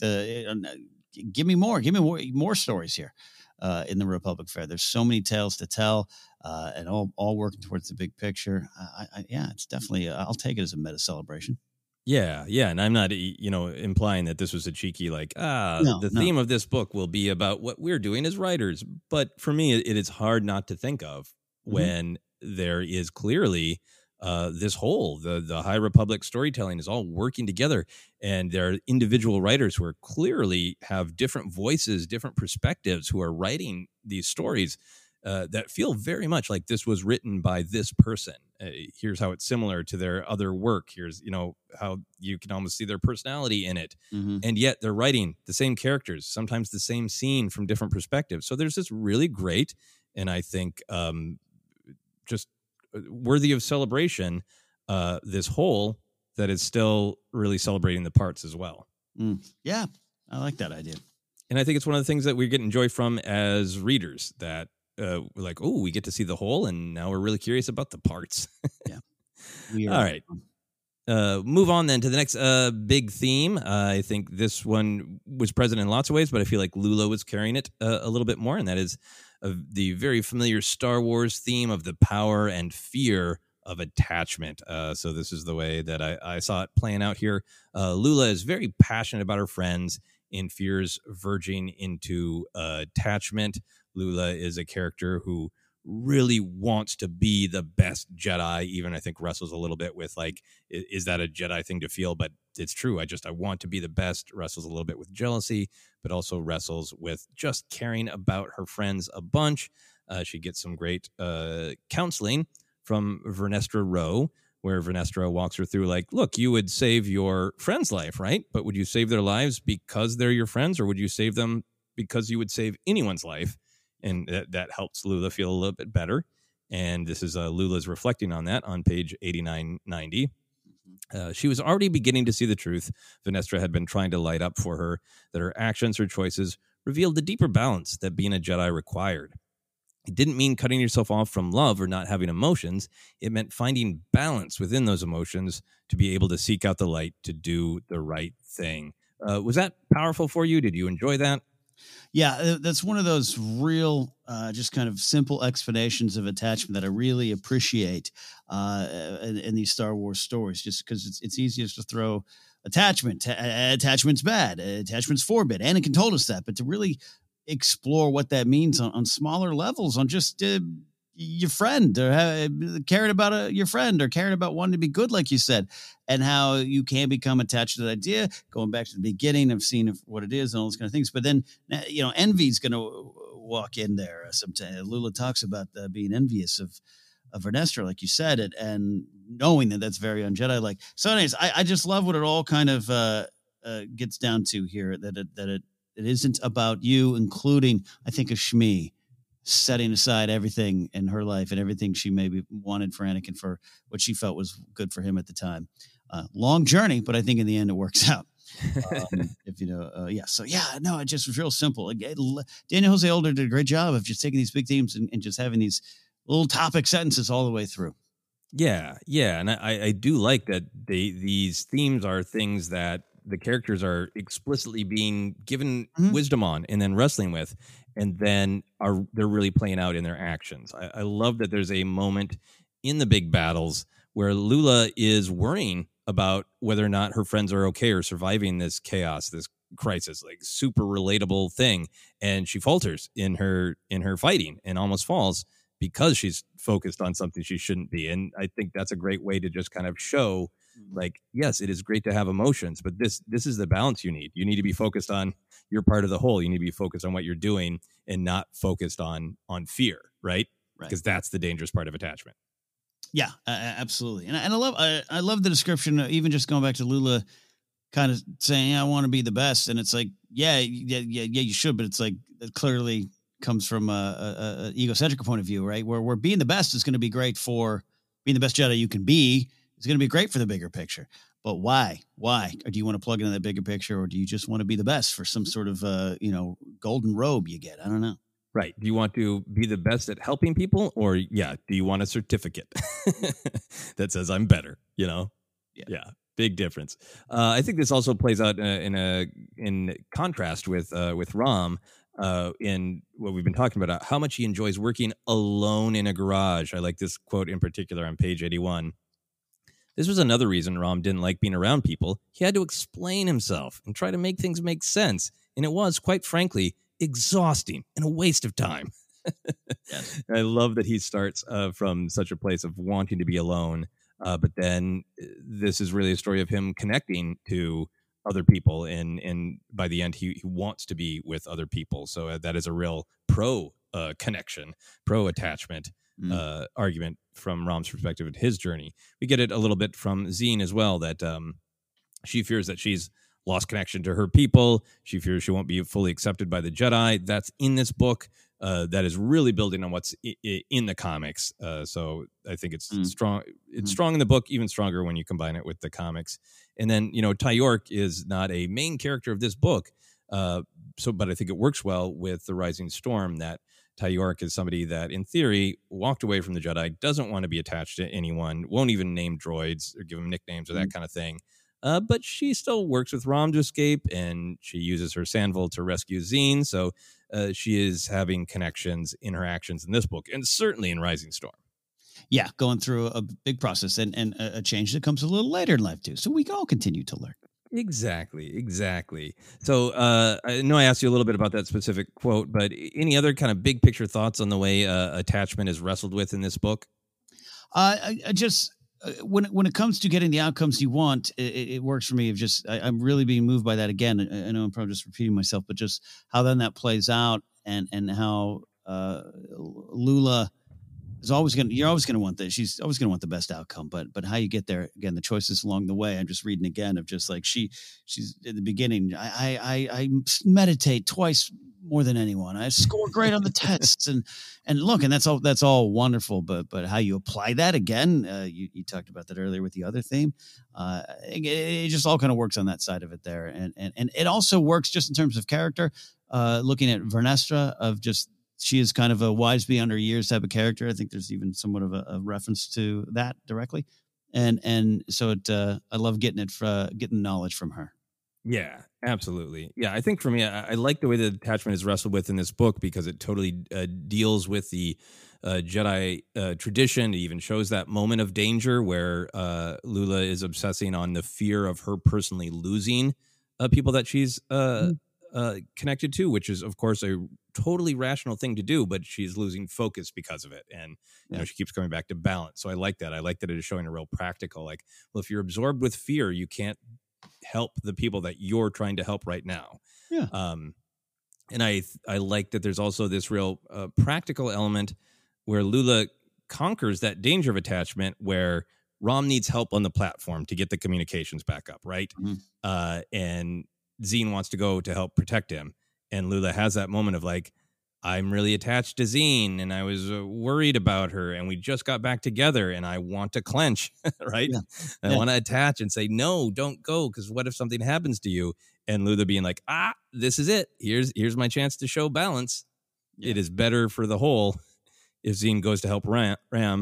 Speaker 11: Give me more stories here in the Republic Fair. There's so many tales to tell, and all working towards the big picture. It's definitely. I'll take it as a meta celebration.
Speaker 10: Yeah, and I'm not, implying that this was a cheeky theme of this book will be about what we're doing as writers. But for me, it is hard not to think of when there is clearly this whole the High Republic storytelling is all working together, and there are individual writers who are clearly have different voices, different perspectives, who are writing these stories. that feel very much like this was written by this person. Here's how it's similar to their other work. Here's, how you can almost see their personality in it.
Speaker 11: Mm-hmm.
Speaker 10: And yet they're writing the same characters, sometimes the same scene from different perspectives. So there's this really great, and I think just worthy of celebration, this whole that is still really celebrating the parts as well.
Speaker 11: Yeah, I like that idea.
Speaker 10: And I think it's one of the things that we're getting joy from as readers, that we're like, oh, we get to see the whole, and now we're really curious about the parts.
Speaker 11: Yeah.
Speaker 10: All right. Move on then to the next big theme. I think this one was present in lots of ways, but I feel like Lula was carrying it a little bit more, and that is the very familiar Star Wars theme of the power and fear of attachment. So this is the way that I saw it playing out here. Lula is very passionate about her friends and fears verging into attachment. Lula is a character who really wants to be the best Jedi. Even I think wrestles a little bit with like, is that a Jedi thing to feel? But it's true. I want to be the best. Wrestles a little bit with jealousy, but also wrestles with just caring about her friends a bunch. She gets some great counseling from Vernestra Rwoh, where Vernestra walks her through like, look, you would save your friend's life, right? But would you save their lives because they're your friends, or would you save them because you would save anyone's life? And that helps Lula feel a little bit better. And this is Lula's reflecting on that on page 8990. She was already beginning to see the truth Vernestra had been trying to light up for her, that her actions, her choices, revealed the deeper balance that being a Jedi required. It didn't mean cutting yourself off from love or not having emotions. It meant finding balance within those emotions to be able to seek out the light, to do the right thing. Was that powerful for you? Did you enjoy that?
Speaker 11: Yeah, that's one of those real, just kind of simple explanations of attachment that I really appreciate in these Star Wars stories, just because it's easiest to throw attachment. Attachment's bad. Attachment's forbid. Anakin told us that, but to really explore what that means on smaller levels, on just your friend, or caring about your friend, or caring about wanting to be good, like you said, and how you can become attached to that idea, going back to the beginning of seeing what it is and all those kind of things. But then, envy's going to walk in there. Sometimes Lula talks about being envious of Vernestra, like you said, and knowing that that's very un-Jedi-like. So anyways, I just love what it all kind of gets down to here, that it isn't about you, including, I think, of Shmi setting aside everything in her life and everything she maybe wanted for Anakin, for what she felt was good for him at the time. Long journey, but I think in the end it works out. So it just was real simple. Daniel Jose Older did a great job of just taking these big themes and just having these little topic sentences all the way through.
Speaker 10: Yeah. And I do like that these themes are things that the characters are explicitly being given wisdom on and then wrestling with, and then they're really playing out in their actions. I love that there's a moment in the big battles where Lula is worrying about whether or not her friends are okay or surviving this chaos, this crisis, like super relatable thing. And she falters in her fighting and almost falls because she's focused on something she shouldn't be. And I think that's a great way to just kind of show, like, yes, it is great to have emotions, but this is the balance you need. You need to be focused on your part of the whole. You need to be focused on what you're doing and not focused on fear, right? Because that's the dangerous part of attachment.
Speaker 11: Yeah, absolutely. And I love the description, even just going back to Lula kind of saying, I want to be the best. And it's like, yeah, you should. But it's like, it clearly comes from a egocentric point of view, right? Where being the best is going to be great for being the best Jedi you can be. It's going to be great for the bigger picture. But why? Or do you want to plug into that bigger picture, or do you just want to be the best for some sort of, golden robe you get? I don't know.
Speaker 10: Right. Do you want to be the best at helping people, or do you want a certificate that says I'm better? Yeah. Big difference. I think this also plays out in contrast with Rom in what we've been talking about, how much he enjoys working alone in a garage. I like this quote in particular on page 81. This was another reason Rom didn't like being around people. He had to explain himself and try to make things make sense. And it was, quite frankly, exhausting and a waste of time. Yes. I love that he starts from such a place of wanting to be alone. But then this is really a story of him connecting to other people. And by the end, he wants to be with other people. So that is a real pro connection, pro attachment argument from Rom's perspective and his journey. We get it a little bit from Zine as well, that she fears that she's lost connection to her people. She fears she won't be fully accepted by the Jedi. That's in this book. That is really building on what's in the comics. So I think it's strong. It's strong in the book, even stronger when you combine it with the comics. And then, Ty York is not a main character of this book. But I think it works well with The Rising Storm, that Ty York is somebody that, in theory, walked away from the Jedi, doesn't want to be attached to anyone, won't even name droids or give them nicknames or that kind of thing. But she still works with Rom to escape, and she uses her Sandville to rescue Zine. So she is having connections in her actions in this book, and certainly in Rising Storm.
Speaker 11: Yeah, going through a big process and a change that comes a little later in life, too. So we can all continue to learn.
Speaker 10: Exactly. So I know I asked you a little bit about that specific quote, but any other kind of big picture thoughts on the way attachment is wrestled with in this book?
Speaker 11: I just when it comes to getting the outcomes you want, it works for me. I'm really being moved by that again. I know I'm probably just repeating myself, but just how then that plays out and how Lula is you're always going to want that. She's always going to want the best outcome, but how you get there, again, the choices along the way. I'm just reading again of just like she's in the beginning. I meditate twice more than anyone. I score great on the tests and look, and that's all wonderful. But how you apply that again, you talked about that earlier with the other theme. It just all kind of works on that side of it there. And it also works just in terms of character, looking at Vernestra of just, she is kind of a wise beyond her years type of character. I think there's even somewhat of a reference to that directly. And so I love getting knowledge from her.
Speaker 10: Yeah, absolutely. Yeah, I think for me, I like the way the attachment is wrestled with in this book because it totally deals with the Jedi tradition. It even shows that moment of danger where Lula is obsessing on the fear of her personally losing people that she's connected to, which is, of course, a totally rational thing to do, but she's losing focus because of it. And, she keeps coming back to balance. So I like that. I like that it is showing a real practical, like, well, if you're absorbed with fear, you can't help the people that you're trying to help right now.
Speaker 11: Yeah.
Speaker 10: And I like that there's also this real practical element where Lula conquers that danger of attachment where Rom needs help on the platform to get the communications back up, right? Mm-hmm. And Zine wants to go to help protect him. And Lula has that moment of like, I'm really attached to Zine and I was worried about her and we just got back together and I want to clench, right? Yeah. I want to attach and say, no, don't go. Because what if something happens to you? And Lula being like, this is it. Here's my chance to show balance. Yeah. It is better for the whole if Zine goes to help Rom,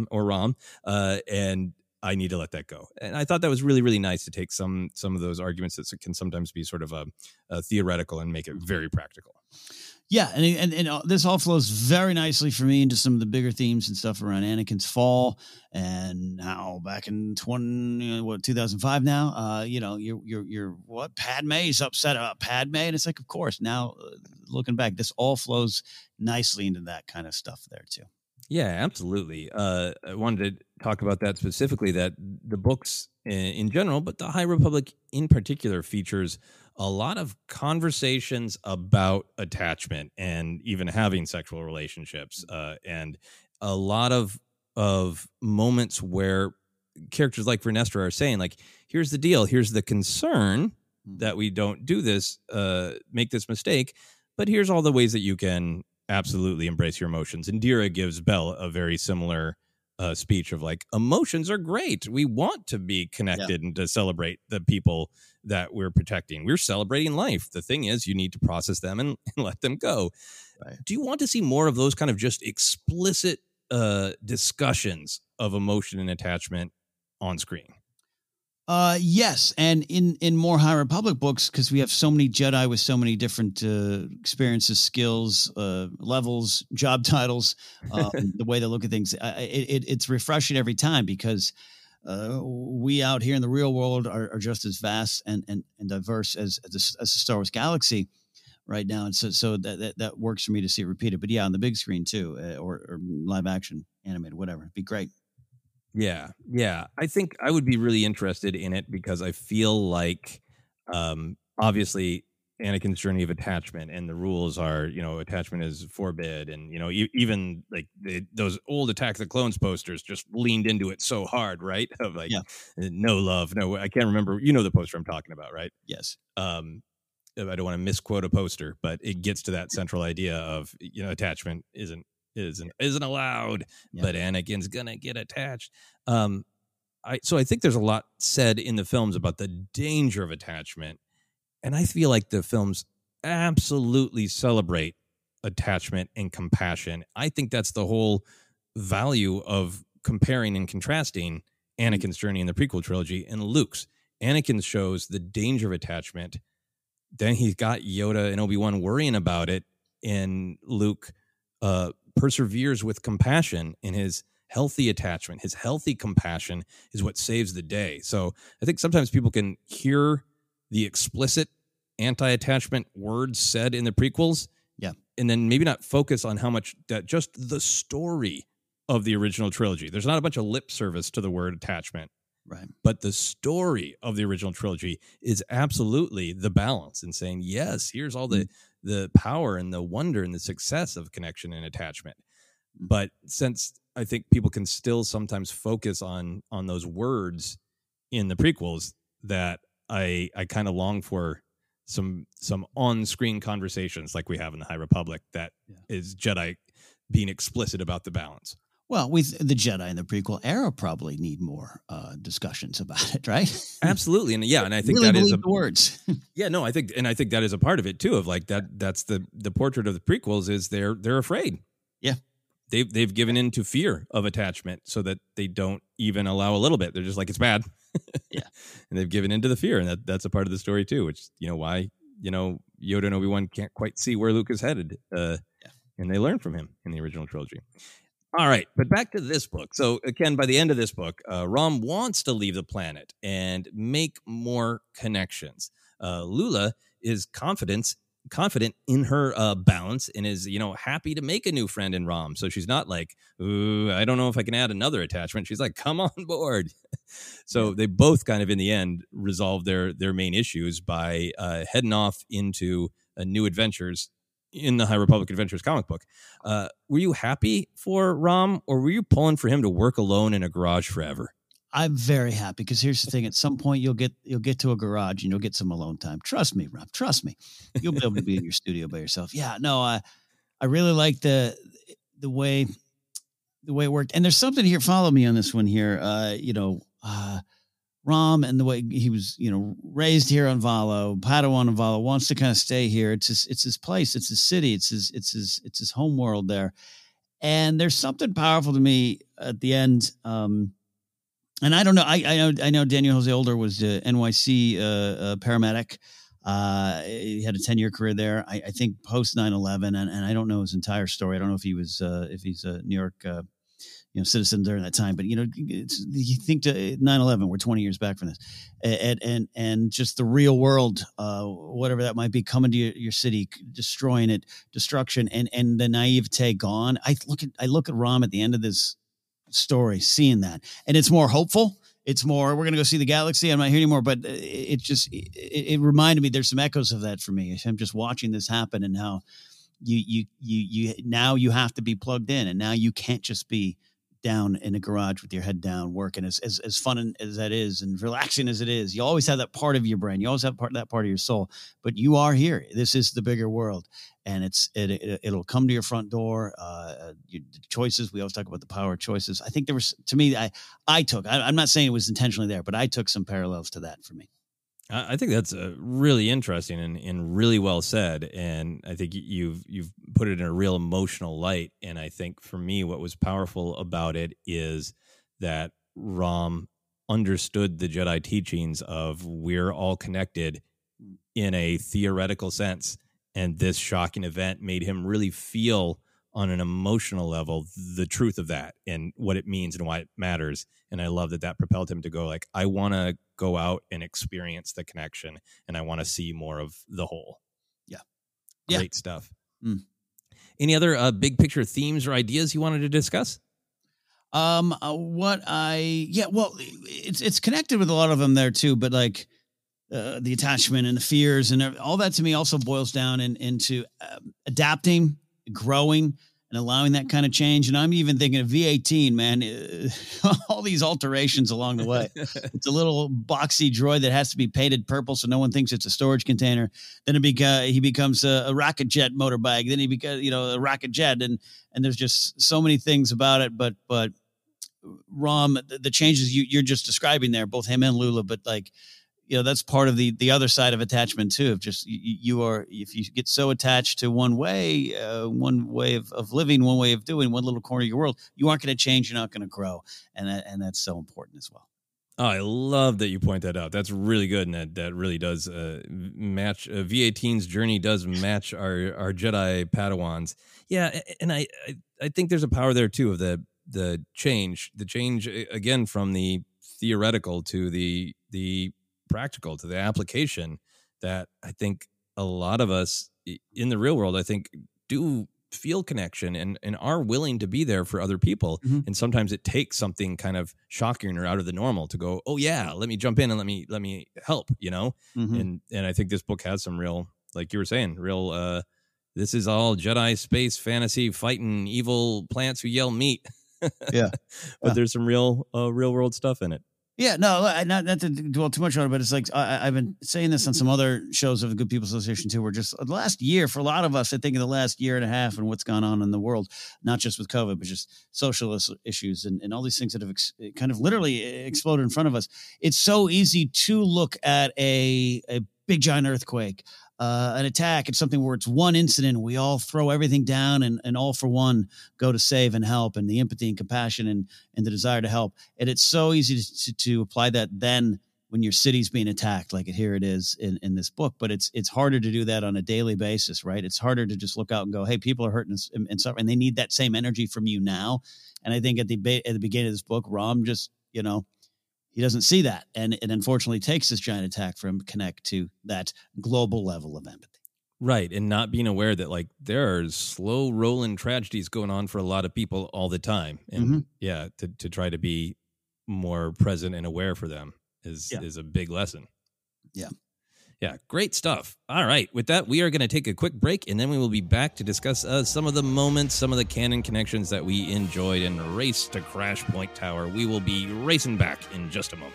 Speaker 10: and I need to let that go. And I thought that was really, really nice to take some of those arguments that can sometimes be sort of a theoretical and make it very practical.
Speaker 11: Yeah, and this all flows very nicely for me into some of the bigger themes and stuff around Anakin's fall and how back in 2005 now, you're what Padme's upset about Padme, and it's like, of course, now looking back, this all flows nicely into that kind of stuff there too.
Speaker 10: Yeah, absolutely. I wanted to talk about that specifically, that the books in general, but the High Republic in particular features a lot of conversations about attachment and even having sexual relationships, and a lot of moments where characters like Vernestra are saying, like, here's the deal, here's the concern that we don't do this, make this mistake, but here's all the ways that you can absolutely embrace your emotions. And Dira gives Bell a very similar speech of like, emotions are great. We want to be connected and to celebrate the people that we're protecting. We're celebrating life. The thing is, you need to process them and let them go. Right. Do you want to see more of those kind of just explicit discussions of emotion and attachment on screen?
Speaker 11: Yes, and in more High Republic books, because we have so many Jedi with so many different experiences, skills, levels, job titles, the way they look at things, it's refreshing every time because we out here in the real world are just as vast and diverse as the Star Wars galaxy right now, and so that works for me to see it repeated. But yeah, on the big screen too, or live action, animated, whatever, it'd be great.
Speaker 10: Yeah. I think I would be really interested in it because I feel like, obviously, Anakin's journey of attachment, and the rules are, attachment is forbid, and even like those old Attack of the Clones posters just leaned into it so hard, right? Of like, no love, no. I can't remember. You know the poster I'm talking about, right?
Speaker 11: Yes.
Speaker 10: I don't want to misquote a poster, but it gets to that central idea of attachment isn't allowed, but Anakin's gonna get attached. So I think there's a lot said in the films about the danger of attachment. And I feel like the films absolutely celebrate attachment and compassion. I think that's the whole value of comparing and contrasting Anakin's journey in the prequel trilogy and Luke's. Anakin shows the danger of attachment. Then he's got Yoda and Obi-Wan worrying about it. And Luke perseveres with compassion, in his healthy attachment. His healthy compassion is what saves the day. So I think sometimes people can hear the explicit anti-attachment words said in the prequels, and then maybe not focus on how much that just the story of the original trilogy. There's not a bunch of lip service to the word attachment,
Speaker 11: right?
Speaker 10: But the story of the original trilogy is absolutely the balance in saying, yes, here's all the power and the wonder and the success of connection and attachment. But since I think people can still sometimes focus on those words in the prequels, that I kind of long for some on-screen conversations like we have in the High Republic that is Jedi being explicit about the balance.
Speaker 11: Well, with the Jedi in the prequel era, probably need more discussions about it, right?
Speaker 10: Absolutely, and I think
Speaker 11: really
Speaker 10: that is
Speaker 11: the words.
Speaker 10: I think that is a part of it too. Of like that's the portrait of the prequels is they're afraid.
Speaker 11: Yeah.
Speaker 10: They've given in to fear of attachment so that they don't even allow a little bit. They're just like, it's bad.
Speaker 11: Yeah.
Speaker 10: And they've given into the fear. And that's a part of the story too, which, why, Yoda and Obi-Wan can't quite see where Luke is headed. And they learn from him in the original trilogy. All right. But back to this book. So again, by the end of this book, Rom wants to leave the planet and make more connections. Lula is confident in her balance and is, happy to make a new friend in Rom. So she's not like, ooh, I don't know if I can add another attachment. She's like, come on board. So they both kind of in the end resolve their main issues by heading off into new adventures in the High Republic Adventures comic book. Were you happy for Rom, or were you pulling for him to work alone in a garage forever?
Speaker 11: I'm very happy, because here's the thing: at some point you'll get to a garage and you'll get some alone time. Trust me, Rob. Trust me. You'll be able to be in your studio by yourself. Yeah, no, I really like the way it worked. And there's something here. Follow me on this one here. Rom and the way he was, raised here on Valo, Padawan on Valo, wants to kind of stay here. It's his place. It's his city. It's his home world there. And there's something powerful to me at the end. And I don't know. I know Daniel Jose Older was the NYC paramedic. He had a 10-year career there. I think post 9/11, and I don't know his entire story. I don't know if he was if he's a New York citizen during that time. But you think to 9/11, we're 20 years back from this, and just the real world, whatever that might be, coming to your city, destroying it, destruction, and the naivete gone. I look at Rom at the end of this story, seeing that, and it's more hopeful. It's more, we're going to go see the galaxy. I'm not here anymore, but it reminded me, there's some echoes of that for me. I'm just watching this happen, and how you now you have to be plugged in, and now you can't just be down in a garage with your head down working. As fun as that is, and relaxing as it is, you always have that part of your brain. You always have that part of your soul, but you are here. This is the bigger world, and it'll come to your front door. Your choices. We always talk about the power of choices. I think there was, to me, I'm not saying it was intentionally there, but I took some parallels to that for me.
Speaker 10: I think that's really interesting and really well said. And I think you've put it in a real emotional light. And I think for me, what was powerful about it is that Rom understood the Jedi teachings of we're all connected in a theoretical sense. And this shocking event made him really feel on an emotional level the truth of that and what it means and why it matters. And I love that propelled him to go like, I want to go out and experience the connection, and I want to see more of the whole. Great stuff. Any other big picture themes or ideas you wanted to discuss?
Speaker 11: It's connected with a lot of them there too, but like the attachment and the fears and all that to me also boils down into adapting, growing, and allowing that kind of change. And I'm even thinking of V18, man, all these alterations along the way. It's a little boxy droid that has to be painted purple so no one thinks it's a storage container. Then he becomes a rocket jet motorbike. Then he becomes, a rocket jet. And there's just so many things about it. But Rom, the changes you're just describing there, both him and Lula, but that's part of the other side of attachment too. Of just if you get so attached to one way of living, one way of doing, one little corner of your world, you aren't going to change. You're not going to grow, and that's so important as well.
Speaker 10: Oh, I love that you point that out. That's really good, and that really does match. V18's journey does match our Jedi Padawans. Yeah, and I think there's a power there too of the change again from the theoretical to the practical, to the application, that I think a lot of us in the real world, I think, do feel connection and are willing to be there for other people. Mm-hmm. And sometimes it takes something kind of shocking or out of the normal to go, oh yeah, let me jump in and let me help, Mm-hmm. And I think this book has some real, like you were saying, real, this is all Jedi space fantasy fighting evil plants who yell meat.
Speaker 11: Yeah.
Speaker 10: But there's some real world stuff in it.
Speaker 11: Yeah, no, not to dwell too much on it, but it's like I've been saying this on some other shows of the Good People Association too. We're just the last year for a lot of us, I think in the last year and a half and what's gone on in the world, not just with COVID, but just social issues and all these things that have kind of literally exploded in front of us. It's so easy to look at a big giant earthquake, an attack, and something where it's one incident, we all throw everything down and all for one go to save and help, and the empathy and compassion and the desire to help. And it's so easy to apply that then when your city's being attacked, like here it is in this book. But it's harder to do that on a daily basis, right? It's harder to just look out and go, hey, people are hurting and suffering, and they need that same energy from you now. And I think at the beginning of this book, Rom just, he doesn't see that. And it unfortunately takes this giant attack for him to connect to that global level of empathy.
Speaker 10: Right. And not being aware that there are slow rolling tragedies going on for a lot of people all the time. And to try to be more present and aware for them is a big lesson.
Speaker 11: Yeah.
Speaker 10: Yeah, great stuff. All right. With that, we are going to take a quick break, and then we will be back to discuss some of the moments, some of the canon connections that we enjoyed in Race to Crash Point Tower. We will be racing back in just a moment.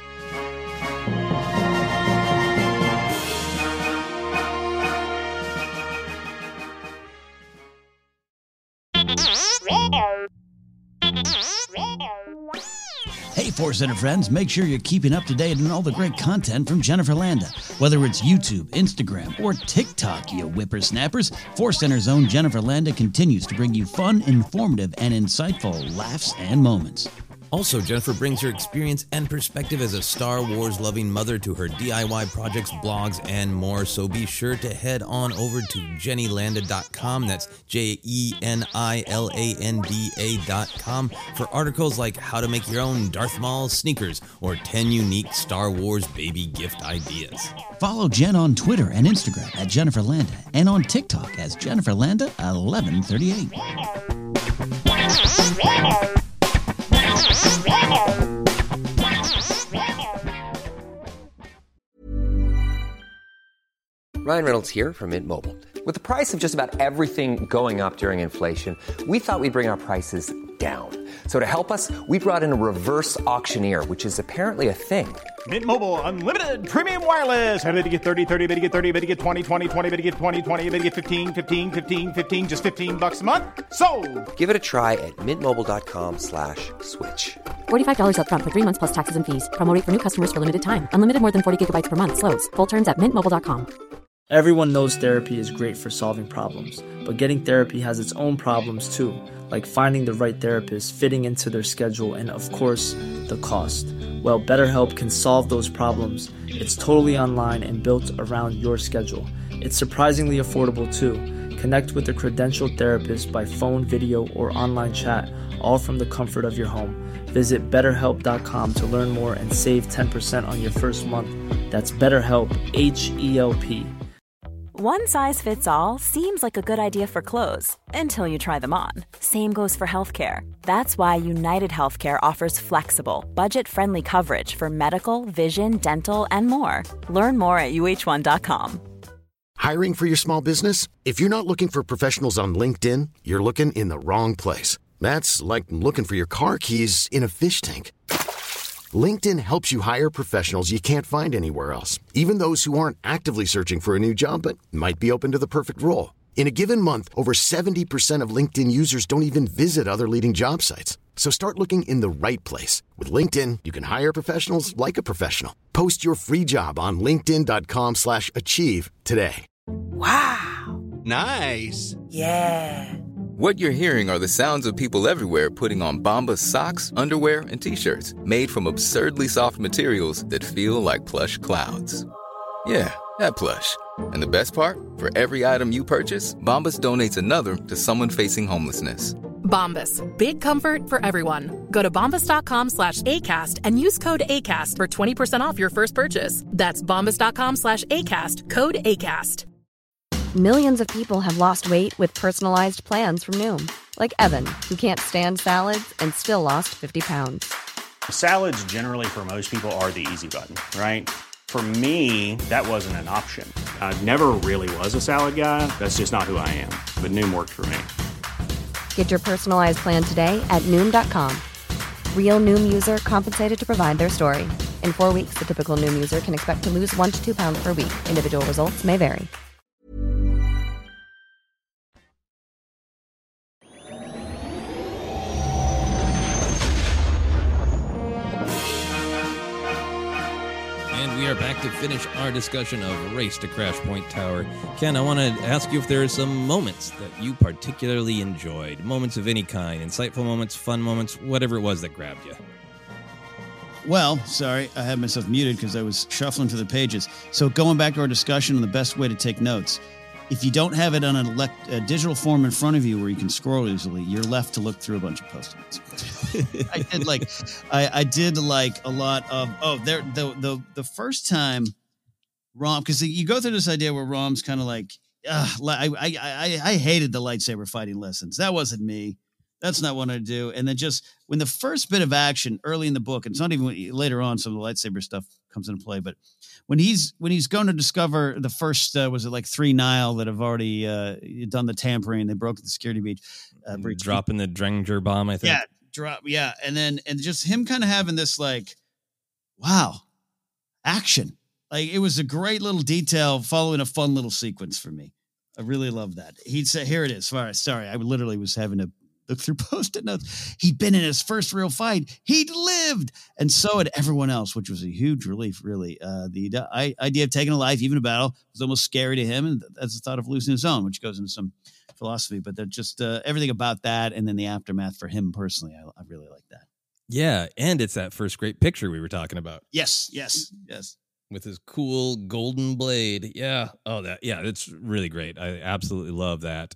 Speaker 11: Hey, Force Center friends, make sure you're keeping up to date on all the great content from Jennifer Landa. Whether it's YouTube, Instagram, or TikTok, you whippersnappers, Force Center's own Jennifer Landa continues to bring you fun, informative, and insightful laughs and moments.
Speaker 10: Also, Jennifer brings her experience and perspective as a Star Wars-loving mother to her DIY projects, blogs, and more. So be sure to head on over to JennyLanda.com. That's JennyLanda.com for articles like how to make your own Darth Maul sneakers or 10 unique Star Wars baby gift ideas.
Speaker 11: Follow Jen on Twitter and Instagram at Jennifer Landa and on TikTok as Jennifer Landa 1138.
Speaker 12: Ryan Reynolds here from Mint Mobile. With the price of just about everything going up during inflation, we thought we'd bring our prices down. So to help us, we brought in a reverse auctioneer, which is apparently a thing.
Speaker 13: Mint Mobile Unlimited Premium Wireless. How to get 30, 30, bit to get 30, bit to get 20, 20, 20, bit to get 20, 20, bit to get 15, 15, 15, 15, just $15 a month? Sold!
Speaker 12: Give it a try at mintmobile.com/switch.
Speaker 14: $45 up front for 3 months plus taxes and fees. Promo rate for new customers for limited time. Unlimited more than 40 gigabytes per month. Slows full terms at mintmobile.com.
Speaker 2: Everyone knows therapy is great for solving problems, but getting therapy has its own problems too, like finding the right therapist, fitting into their schedule, and of course, the cost. Well, BetterHelp can solve those problems. It's totally online and built around your schedule. It's surprisingly affordable too. Connect with a credentialed therapist by phone, video, or online chat, all from the comfort of your home. Visit BetterHelp.com to learn more and save 10% on your first month. That's BetterHelp, H-E-L-P.
Speaker 1: One size fits all seems like a good idea for clothes until you try them on. Same goes for healthcare. That's why United Healthcare offers flexible, budget-friendly coverage for medical, vision, dental, and more. Learn more at uh1.com.
Speaker 5: Hiring for your small business? If you're not looking for professionals on LinkedIn, you're looking in the wrong place. That's like looking for your car keys in a fish tank. LinkedIn helps you hire professionals you can't find anywhere else, even those who aren't actively searching for a new job but might be open to the perfect role. In a given month, over 70% of LinkedIn users don't even visit other leading job sites. So start looking in the right place. With LinkedIn, you can hire professionals like a professional. Post your free job on linkedin.com/achieve today.
Speaker 15: Wow.
Speaker 6: Nice.
Speaker 15: Yeah.
Speaker 6: What you're hearing are the sounds of people everywhere putting on Bombas socks, underwear, and T-shirts made from absurdly soft materials that feel like plush clouds. Yeah, that plush. And the best part? For every item you purchase, Bombas donates another to someone facing homelessness.
Speaker 7: Bombas. Big comfort for everyone. Go to bombas.com/ACAST and use code ACAST for 20% off your first purchase. That's bombas.com/ACAST. Code ACAST.
Speaker 16: Millions of people have lost weight with personalized plans from Noom. Like Evan, who can't stand salads and still lost 50 pounds.
Speaker 17: Salads generally for most people are the easy button, right? For me, that wasn't an option. I never really was a salad guy. That's just not who I am. But Noom worked for me.
Speaker 16: Get your personalized plan today at Noom.com. Real Noom user compensated to provide their story. In 4 weeks, the typical Noom user can expect to lose 1 to 2 pounds per week. Individual results may vary.
Speaker 10: And we are back to finish our discussion of Race to Crash Point Tower. Ken, I want to ask you if there are some moments that you particularly enjoyed. Moments of any kind. Insightful moments, fun moments, whatever it was that grabbed you.
Speaker 11: Well, sorry, I had myself muted because I was shuffling through the pages. So going back to our discussion on the best way to take notes, if you don't have it on a digital form in front of you where you can scroll easily, you're left to look through a bunch of Post-its. I did like a lot of the first time Rom, because you go through this idea where Rom's kind of like, I hated the lightsaber fighting lessons. That wasn't me. That's not what I do. And then just when the first bit of action early in the book, and it's not even later on, some of the lightsaber stuff comes into play, but when he's going to discover the first, was it like 3 Nihil that have already done the tampering, they broke the security breach.
Speaker 10: Dropping the Drenger bomb, I think.
Speaker 11: Yeah. And just him kind of having this like, wow, action. Like it was a great little detail following a fun little sequence for me. I really love that. He'd say, here it is. Sorry, I literally was having to look through Post-it notes. He'd been in his first real fight. He'd lived. And so had everyone else, which was a huge relief, really. The idea of taking a life, even a battle, was almost scary to him. And that's the thought of losing his own, which goes into some philosophy. But they're just everything about that. And then the aftermath for him personally, I really like that.
Speaker 10: Yeah. And it's that first great picture we were talking about.
Speaker 11: Yes.
Speaker 10: With his cool golden blade. Yeah. Oh, it's really great. I absolutely love that.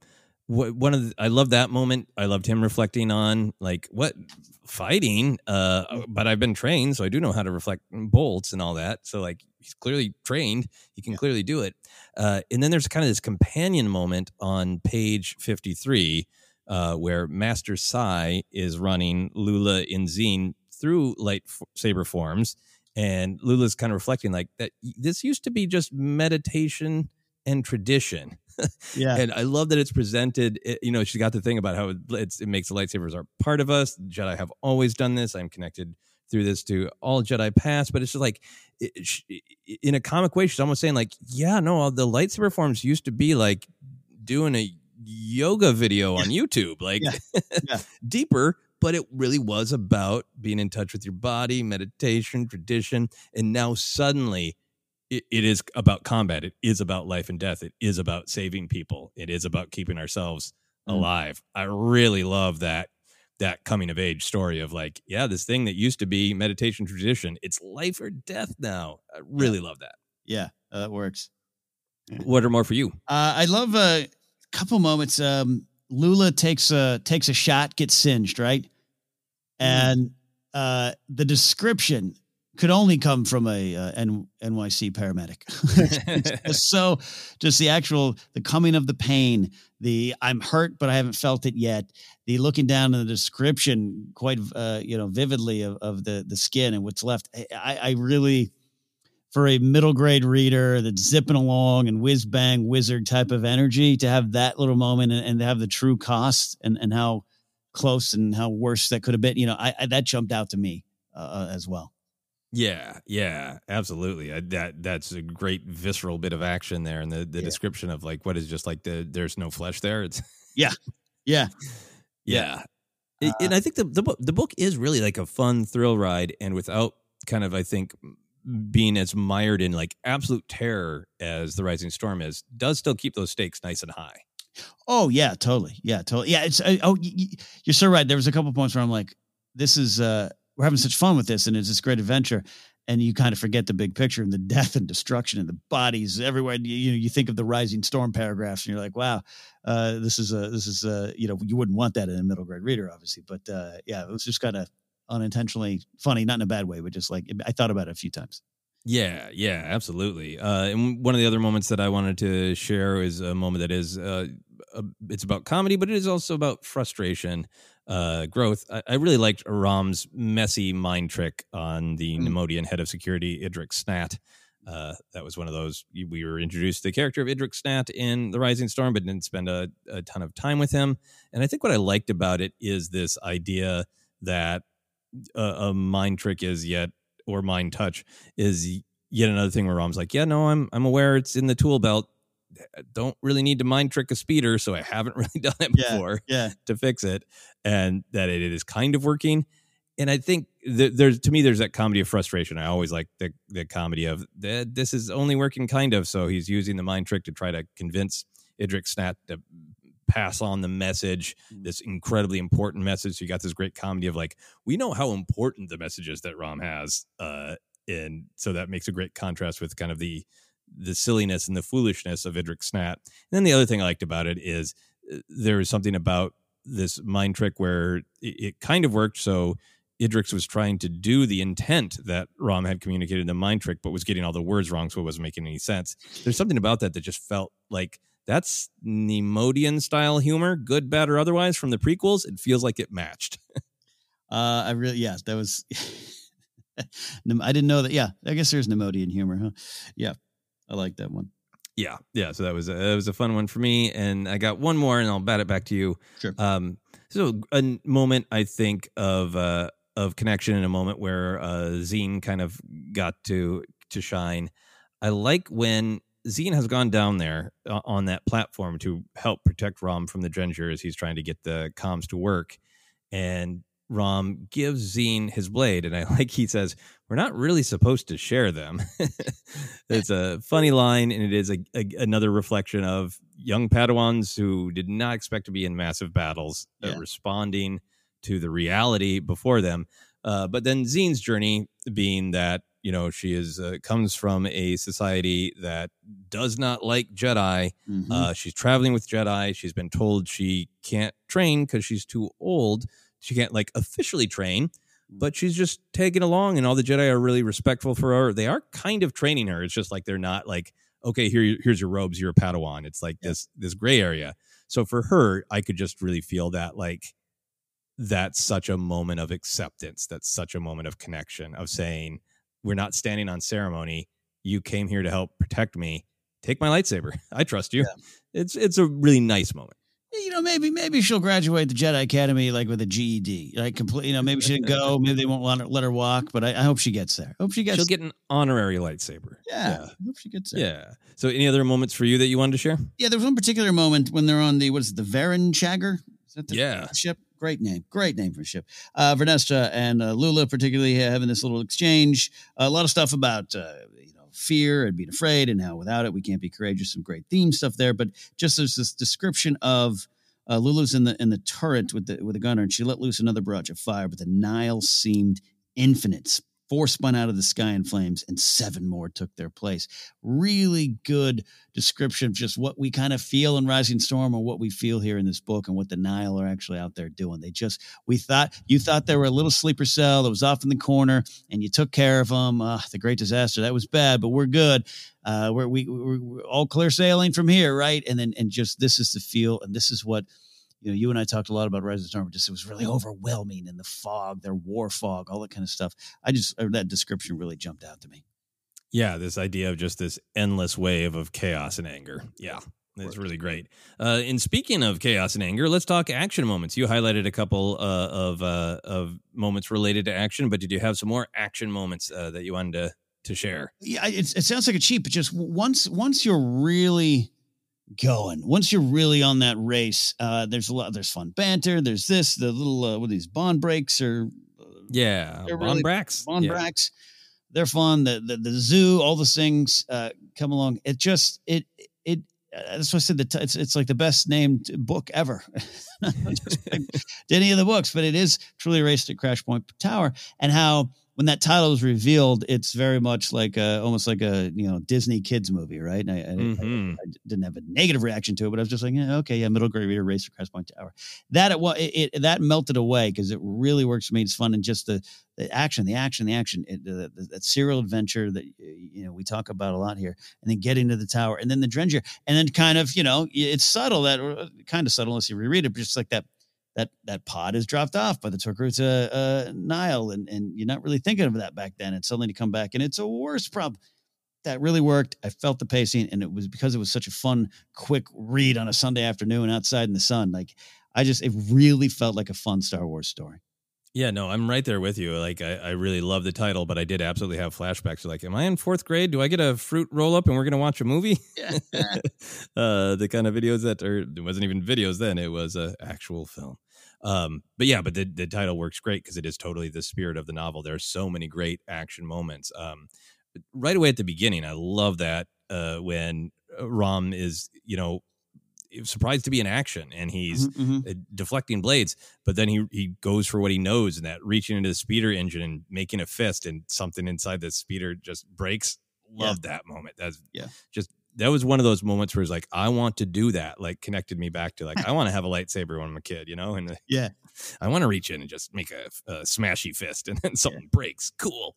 Speaker 10: I love that moment. I loved him reflecting on like what fighting, but I've been trained, so I do know how to reflect bolts and all that. So like he's clearly trained. He can clearly do it. And then there's kind of this companion moment on page 53 where Master Sai is running Lula and Zine through lightsaber forms. And Lula's kind of reflecting like that. This used to be just meditation and tradition.
Speaker 11: Yeah.
Speaker 10: And I love that it's presented, she got the thing about how it makes the lightsabers are part of us. Jedi have always done this. I'm connected through this to all Jedi past, but it's just like in a comic way, she's almost saying like, yeah, no, the lightsaber forms used to be like doing a yoga video on YouTube, like deeper, but it really was about being in touch with your body, meditation, tradition. And now suddenly it is about combat. It is about life and death. It is about saving people. It is about keeping ourselves alive. I really love that coming of age story of like, yeah, this thing that used to be meditation tradition, it's life or death now. I really love that.
Speaker 11: Yeah, that works.
Speaker 10: What are more for you?
Speaker 11: I love a couple moments. Lula takes a shot, gets singed, right? And the description could only come from a NYC paramedic. So just the coming of the pain, the I'm hurt, but I haven't felt it yet. The looking down in the description quite, vividly of the skin and what's left. I really, for a middle grade reader that's zipping along and whiz bang wizard type of energy, to have that little moment and to have the true cost and how close and how worse that could have been, that jumped out to me as well.
Speaker 10: Yeah, absolutely. That's a great visceral bit of action there, and the description of like what is just like there's no flesh there. It's
Speaker 11: yeah.
Speaker 10: And I think the book is really like a fun thrill ride, and without kind of, I think, being as mired in like absolute terror as The Rising Storm is, does still keep those stakes nice and high.
Speaker 11: Oh yeah, totally. Yeah, totally. Yeah, it's you're so right. There was a couple points where I'm like, this is we're having such fun with this, and it's this great adventure, and you kind of forget the big picture and the death and destruction and the bodies everywhere. You think of the Rising Storm paragraphs, and you're like, wow, this is you wouldn't want that in a middle grade reader, obviously, but it was just kind of unintentionally funny, not in a bad way, but just like I thought about it a few times.
Speaker 10: Yeah, absolutely. And one of the other moments that I wanted to share is a moment that is, it's about comedy, but it is also about frustration, growth. I really liked Rom's messy mind trick on the Neimoidian head of security, Idrik Snat. That was one of those, we were introduced to the character of Idrik Snat in The Rising Storm, but didn't spend a ton of time with him. And I think what I liked about it is this idea that a mind trick is or mind touch is yet another thing where Rom's like, yeah, no, I'm aware it's in the tool belt. I don't really need to mind trick a speeder, so I haven't really done it before to fix it, and that it is kind of working. And I think there's that comedy of frustration. I always like the comedy of this is only working kind of, so he's using the mind trick to try to convince Idrik Snat to pass on the message, this incredibly important message. So you got this great comedy of like, we know how important the message is that Rom has, and so that makes a great contrast with kind of the silliness and the foolishness of Idrik Snat. And then the other thing I liked about it is there is something about this mind trick where it kind of worked. So Idrix was trying to do the intent that Rom had communicated in the mind trick, but was getting all the words wrong, so it wasn't making any sense. There's something about that just felt like that's Neimoidian style humor, good, bad, or otherwise, from the prequels. It feels like it matched.
Speaker 11: That was. I didn't know that. Yeah, I guess there's Neimoidian humor, huh? Yeah, I like that one.
Speaker 10: Yeah. So that was a fun one for me, and I got one more, and I'll bat it back to you.
Speaker 11: Sure.
Speaker 10: So a moment I think of connection, in a moment where Zine kind of got to shine. I like when Zine has gone down there on that platform to help protect Rom from the Drengir as he's trying to get the comms to work. And Rom gives Zine his blade. And I like he says, we're not really supposed to share them. It's a funny line. And it is another reflection of young Padawans who did not expect to be in massive battles, responding to the reality before them. But then Zine's journey being that, she comes from a society that does not like Jedi.
Speaker 11: Mm-hmm.
Speaker 10: She's traveling with Jedi. She's been told she can't train because she's too old. She can't officially train, but she's just tagging along, and all the Jedi are really respectful for her. They are kind of training her. It's just like they're not like, okay, here's your robes, you're a Padawan. It's like this gray area. So for her, I could just really feel that that's such a moment of acceptance. That's such a moment of connection, of saying, we're not standing on ceremony. You came here to help protect me. Take my lightsaber. I trust you. Yeah. It's a really nice moment.
Speaker 11: Maybe she'll graduate the Jedi Academy with a GED. Maybe she didn't go. Maybe they won't let her walk. But I hope she gets there.
Speaker 10: She'll get an honorary lightsaber.
Speaker 11: Yeah. I hope she gets there.
Speaker 10: Yeah. So any other moments for you that you wanted to share?
Speaker 11: Yeah, there was one particular moment when they're on the Varen Chagger? Is that the ship? Great name for a ship. Vernestra and Lula particularly having this little exchange. A lot of stuff about fear and being afraid, and how without it we can't be courageous. Some great theme stuff there. But just there's this description of Lulu's in the turret with the gunner, and she let loose another barrage of fire, but the Nile seemed infinite, 4 spun out of the sky in flames, and 7 more took their place. Really good description of just what we kind of feel in Rising Storm, or what we feel here in this book, and what the Nile are actually out there doing. You thought they were a little sleeper cell that was off in the corner, and you took care of them. The Great Disaster, that was bad, but we're good. We're all clear sailing from here, right? And just this is the feel, and this is what. You and I talked a lot about Rising Storm. It was really overwhelming, and the fog, their war fog, all that kind of stuff. That description really jumped out to me.
Speaker 10: Yeah, this idea of just this endless wave of chaos and anger. Yeah, it's really great. And speaking of chaos and anger, let's talk action moments. You highlighted a couple of moments related to action, but did you have some more action moments that you wanted to share?
Speaker 11: Yeah, it sounds like a cheat, but just once you're really going, once you're really on that race, there's fun banter. There's the little what are these bond breaks or
Speaker 10: bond bracks.
Speaker 11: They're fun. The zoo, all the things come along. That's why I said it's like the best named book ever. Any of the books, but it is truly a race to Crash Point Tower. And how when that title was revealed, it's very much like almost like a Disney kids movie, right? And I didn't have a negative reaction to it, but I was just like, middle grade reader, race to Crash Point Tower. That melted away because it really works for me. It's fun, and just the action, that serial adventure that we talk about a lot here, and then getting to the tower, and then the Drenger, and then kind of it's subtle, that kind of subtle unless you reread it, but just like that pod is dropped off by the Torquato Nile, and you're not really thinking of that back then, and suddenly to come back and it's a worse problem. That really worked. I felt the pacing, and it was because it was such a fun, quick read on a Sunday afternoon outside in the sun. Like it really felt like a fun Star Wars story.
Speaker 10: Yeah, no, I'm right there with you. Like, I really love the title, but I did absolutely have flashbacks. Like, am I in 4th grade? Do I get a fruit roll up and we're going to watch a movie?
Speaker 11: Yeah.
Speaker 10: The kind of videos it wasn't even videos then. It was an actual film. But the title works great because it is totally the spirit of the novel. There are so many great action moments. Right away at the beginning, I love that when Rom is, surprised to be in action, and he's deflecting blades, but then he goes for what he knows, and that reaching into the speeder engine and making a fist, and something inside the speeder just breaks. Love that moment. That was one of those moments where it's like, I want to do that. Like, connected me back to like, I want to have a lightsaber when I'm a kid, and I want to reach in and just make a smashy fist, and then something breaks. Cool.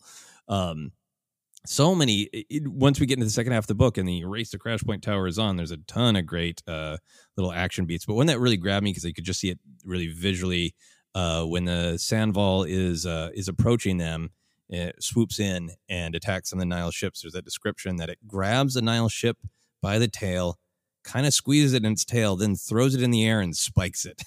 Speaker 10: So many. Once we get into the second half of the book and the race to Crash Point Tower is on, there's a ton of great little action beats. But one that really grabbed me because you could just see it really visually when the Sandval is approaching them, it swoops in and attacks on the Nile ships. There's that description that it grabs the Nile ship by the tail, kind of squeezes it in its tail, then throws it in the air and spikes it.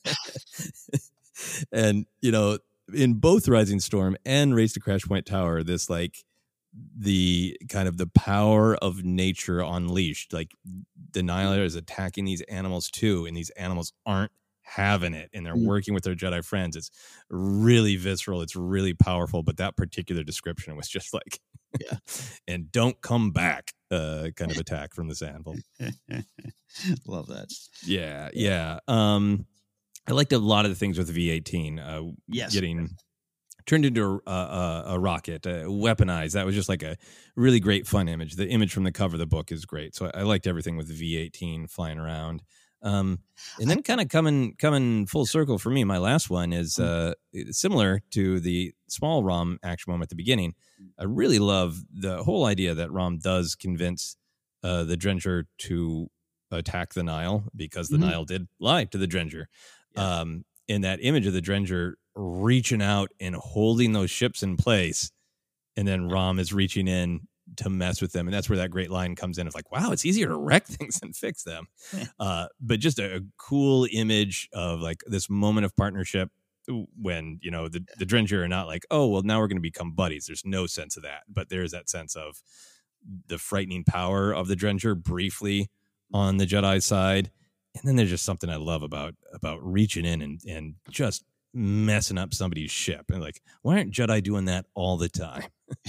Speaker 10: And in both Rising Storm and Race to Crash Point Tower, this like the kind of the power of nature unleashed. Like, the Nile is attacking these animals too, and these animals aren't having it, and they're working with their Jedi friends. It's really visceral. It's really powerful. But that particular description was just like, and don't come back kind of attack from the Sandval.
Speaker 11: Love that.
Speaker 10: Yeah. I liked a lot of the things with V-18 getting turned into a rocket, weaponized. That was just like a really great fun image. The image from the cover of the book is great. So I liked everything with the V-18 flying around. And then kind of coming full circle for me, my last one is similar to the small Rom action moment at the beginning. I really love the whole idea that Rom does convince the Drenger to attack the Nile, because the Nile did lie to the Drenger. And that image of the Drenger reaching out and holding those ships in place, and then Rom is reaching in to mess with them, and that's where that great line comes in. It's like, wow, it's easier to wreck things than fix them. But just a cool image of like this moment of partnership when the Drenger are not like, oh well, now we're going to become buddies. There's no sense of that, but there's that sense of the frightening power of the Drenger briefly on the Jedi side. And then there's just something I love about reaching in and just messing up somebody's ship. And like, why aren't Jedi doing that all the time?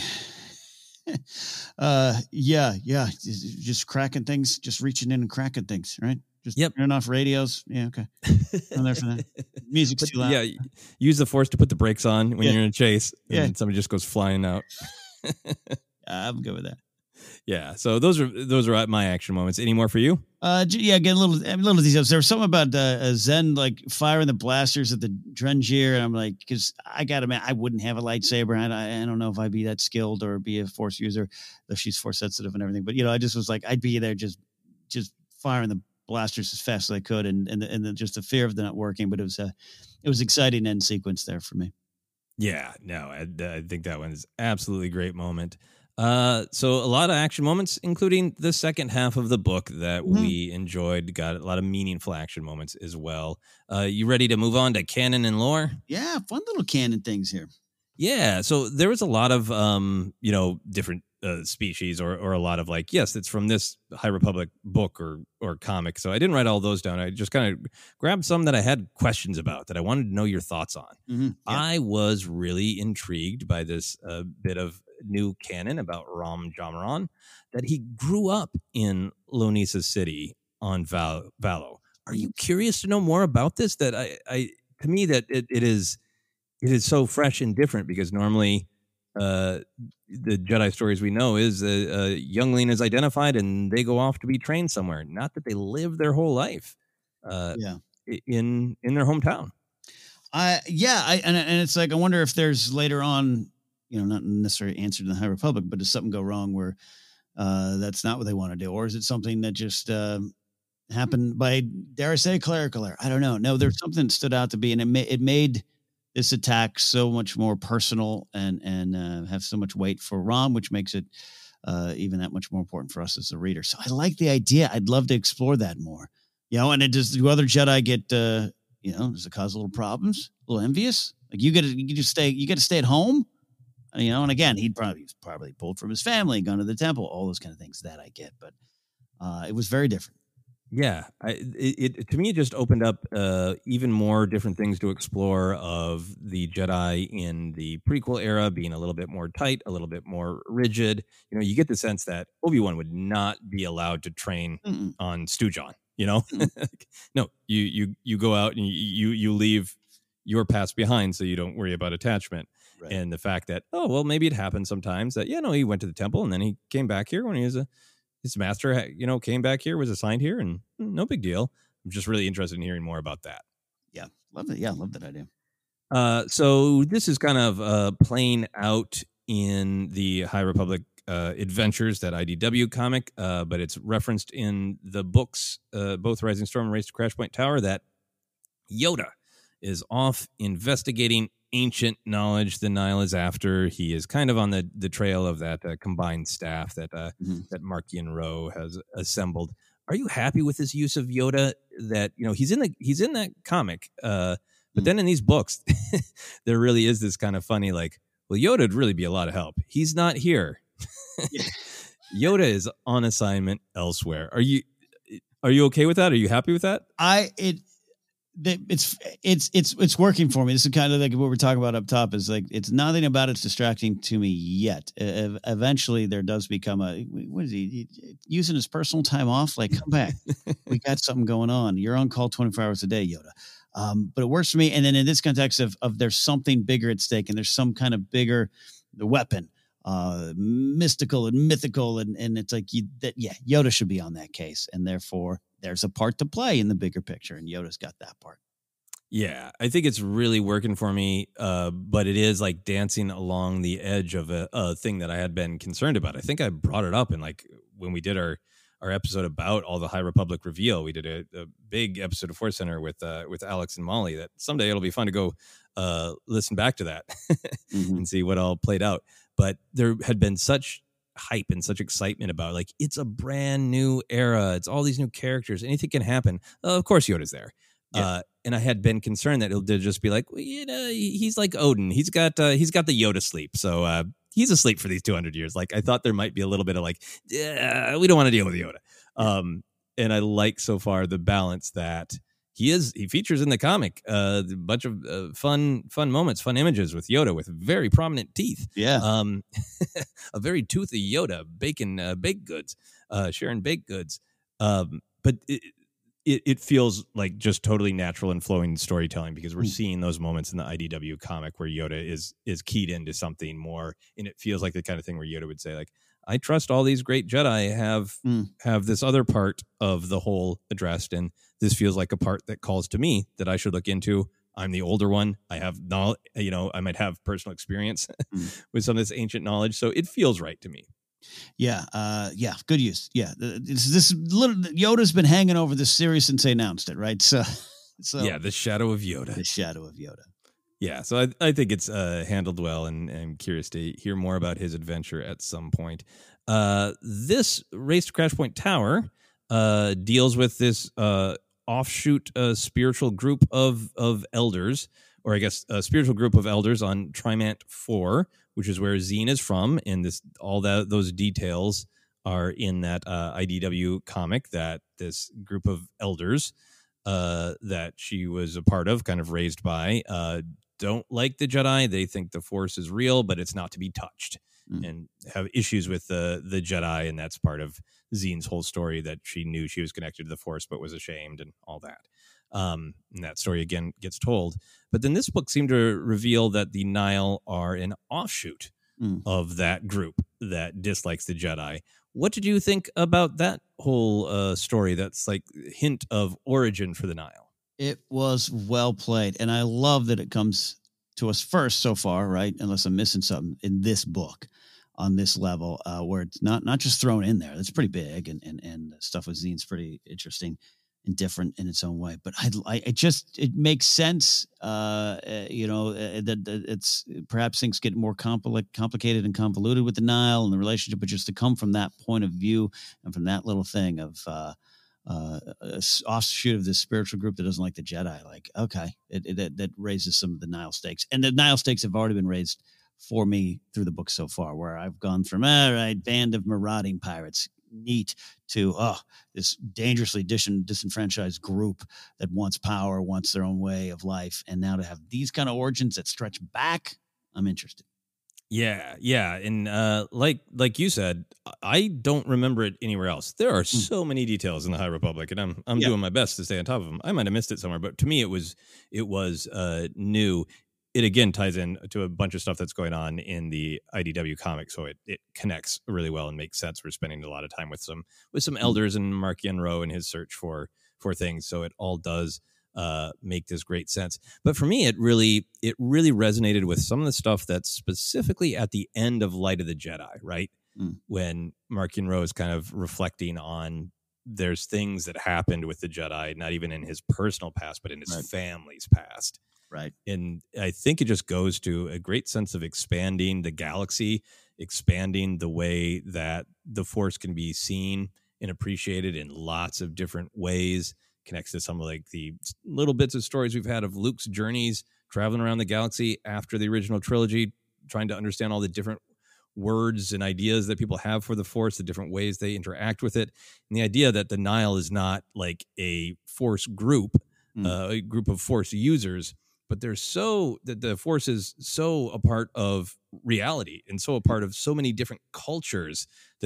Speaker 11: Just cracking things, just reaching in and cracking things, right? Just turning off radios. Yeah, okay. I'm there for that. Music's too loud.
Speaker 10: Yeah, use the Force to put the brakes on when you're in a chase, and then somebody just goes flying out.
Speaker 11: I'm good with that.
Speaker 10: Yeah, so those are my action moments. Any more for you?
Speaker 11: Get a little details. There was something about Zen like firing the blasters at the Drengir, and I'm like, because I got to, I wouldn't have a lightsaber. I don't know if I'd be that skilled or be a Force user, though she's Force sensitive and everything. But I just was like, I'd be there just firing the blasters as fast as I could, and just the fear of them not working. But it was exciting end sequence there for me.
Speaker 10: Yeah, no, I think that one is absolutely great moment. So a lot of action moments, including the second half of the book that we enjoyed. Got a lot of meaningful action moments as well. You ready to move on to canon and lore?
Speaker 11: Yeah, fun little canon things here.
Speaker 10: Yeah, so there was a lot of different species or a lot of like, yes, it's from this High Republic book or comic. So I didn't write all those down. I just kind of grabbed some that I had questions about that I wanted to know your thoughts on.
Speaker 11: Mm-hmm. Yeah.
Speaker 10: I was really intrigued by this bit of new canon about Rom Jamaron, that he grew up in Lonisa City on Valo. Are you curious to know more about this? That to me that it is so fresh and different, because normally the Jedi stories we know is a youngling is identified and they go off to be trained somewhere. Not that they live their whole life in their hometown.
Speaker 11: And it's like, I wonder if there's later on, not necessarily answered in the High Republic, but does something go wrong where that's not what they want to do? Or is it something that just happened by, dare I say, clerical error? I don't know. No, there's something that stood out to be, and it made this attack so much more personal and have so much weight for Rom, which makes it even that much more important for us as a reader. So I like the idea. I'd love to explore that more. And do other Jedi get, does it cause a little problems? A little envious? Like you get to stay at home? And again, he's probably pulled from his family, gone to the temple, all those kind of things that I get. But it was very different.
Speaker 10: Yeah, to me, it just opened up even more different things to explore of the Jedi in the prequel era being a little bit more tight, a little bit more rigid. You get the sense that Obi-Wan would not be allowed to train on Stu-Jon. No, you go out and you leave your past behind, so you don't worry about attachment. Right. And the fact that, maybe it happens sometimes that, he went to the temple and then he came back here when he was his master, came back here, was assigned here, and no big deal. I'm just really interested in hearing more about that.
Speaker 11: Yeah, love it. Yeah, love that idea.
Speaker 10: So this is kind of playing out in the High Republic adventures, that IDW comic, but it's referenced in the books, both Rising Storm and Race to Crash Point Tower, that Yoda is off investigating ancient knowledge the Nile is after. He is kind of on the trail of that combined staff that that Markian Row has assembled. Are you happy with this use of Yoda? That he's in that comic, but then in these books, there really is this kind of funny like, well, Yoda would really be a lot of help. He's not here. Yoda is on assignment elsewhere. Are you okay with that? Are you happy with that?
Speaker 11: It's working for me. This is kind of like what we're talking about up top, is like, it's nothing about it's distracting to me yet. Eventually there does become what is he using his personal time off? Like, come back. We got something going on. You're on call 24 hours a day, Yoda. But it works for me. And then in this context of there's something bigger at stake, and there's some kind of bigger weapon, mystical and mythical. And it's like, Yoda should be on that case. And therefore there's a part to play in the bigger picture, and Yoda's got that part.
Speaker 10: Yeah, I think it's really working for me, but it is like dancing along the edge of a thing that I had been concerned about. I think I brought it up in like when we did our episode about all the High Republic reveal. We did a big episode of Force Center with Alex and Molly. That someday it'll be fun to go listen back to that and see what all played out. But there had been such hype and such excitement about, like, it's a brand new era, it's all these new characters, anything can happen. Of course Yoda's there. And I had been concerned that it'll just be like, well, he's like Odin, he's got the Yoda sleep, so he's asleep for these 200 years. Like, I thought there might be a little bit of like, we don't want to deal with Yoda. And I like so far the balance that he features in the comic, a bunch of fun moments, fun images with Yoda with very prominent teeth.
Speaker 11: Yeah.
Speaker 10: A very toothy Yoda, baked goods, sharing baked goods. But it feels like just totally natural and flowing storytelling, because we're seeing those moments in the IDW comic where Yoda is keyed into something more, and it feels like the kind of thing where Yoda would say, like, I trust all these great Jedi have this other part of the whole addressed, and this feels like a part that calls to me that I should look into. I'm the older one. I have knowledge, I might have personal experience with some of this ancient knowledge, so it feels right to me.
Speaker 11: Yeah, good use. Yeah, this little Yoda's been hanging over this series since they announced it, right? So
Speaker 10: yeah, the shadow of Yoda.
Speaker 11: The shadow of Yoda.
Speaker 10: Yeah, so I think it's handled well, and I'm curious to hear more about his adventure at some point. This Race to Crash Point Tower deals with this offshoot spiritual group of elders, or I guess a spiritual group of elders on Trimant 4, which is where Zine is from, and those details are in that IDW comic, that this group of elders that she was a part of, kind of raised by, don't like the Jedi. They think the Force is real, but it's not to be touched, and have issues with the Jedi, and that's part of Zine's whole story, that she knew she was connected to the Force but was ashamed and all that. And that story again gets told. But then this book seemed to reveal that the Nihil are an offshoot of that group that dislikes the Jedi. What did you think about that whole story? That's like hint of origin for the Nihil.
Speaker 11: It was well played, and I love that it comes to us first so far, right? Unless I'm missing something in this book on this level, where it's not just thrown in there. That's pretty big, and stuff with Zine's pretty interesting and different in its own way. But it makes sense, that it's perhaps things get more complicated and convoluted with the Nihil and the relationship, but just to come from that point of view and from that little thing of offshoot of this spiritual group that doesn't like the Jedi, like, okay, that raises some of the Nihil stakes. And the Nihil stakes have already been raised for me through the book so far, where I've gone from, all right, band of marauding pirates, neat, to this dangerously disenfranchised group that wants power, wants their own way of life, and now to have these kind of origins that stretch back, I'm interested.
Speaker 10: Yeah, and like you said, I don't remember it anywhere else. There are so many details in the High Republic, and I'm doing my best to stay on top of them. I might have missed it somewhere, but to me, it was new. It again ties in to a bunch of stuff that's going on in the IDW comic, so it connects really well and makes sense. We're spending a lot of time with some elders and Mark Yenro and his search for things, so it all does make this great sense. But for me, it really resonated with some of the stuff that's specifically at the end of Light of the Jedi, right? When Mark Yenro is kind of reflecting on, there's things that happened with the Jedi, not even in his personal past, but in his family's past.
Speaker 11: Right.
Speaker 10: And I think it just goes to a great sense of expanding the galaxy, expanding the way that the Force can be seen and appreciated in lots of different ways. Connects to some of like the little bits of stories we've had of Luke's journeys traveling around the galaxy after the original trilogy, trying to understand all the different words and ideas that people have for the Force, the different ways they interact with it. And the idea that the Nihil is not like a Force group, a group of Force users, but the Force is so a part of reality and so a part of so many different cultures that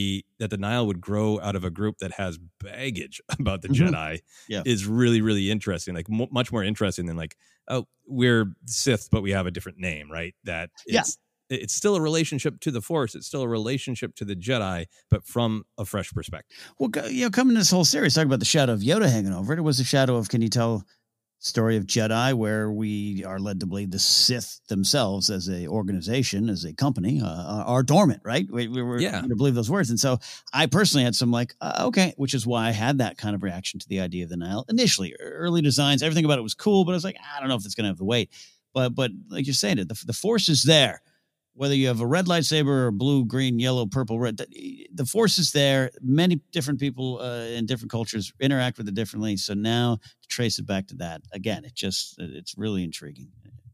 Speaker 10: the Nihil would grow out of a group that has baggage about the Jedi is really, really interesting. Like much more interesting than like, oh, we're Sith, but we have a different name, right? That it's still a relationship to the Force. It's still a relationship to the Jedi, but from a fresh perspective.
Speaker 11: Well, coming to this whole series, talking about the shadow of Yoda hanging over it, it was a shadow of, can you tell, story of Jedi, where we are led to believe the Sith themselves as a organization, as a company, are dormant, right? We were to believe those words. And so I personally had some like, okay, which is why I had that kind of reaction to the idea of the Nihil. Initially, early designs, everything about it was cool, but I was like, I don't know if it's going to have the weight. But like you're saying, the Force is there. Whether you have a red lightsaber or blue, green, yellow, purple, red, the Force is there. Many different people in different cultures interact with it differently. So now to trace it back to that, again, it's really intriguing.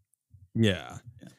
Speaker 10: Yeah.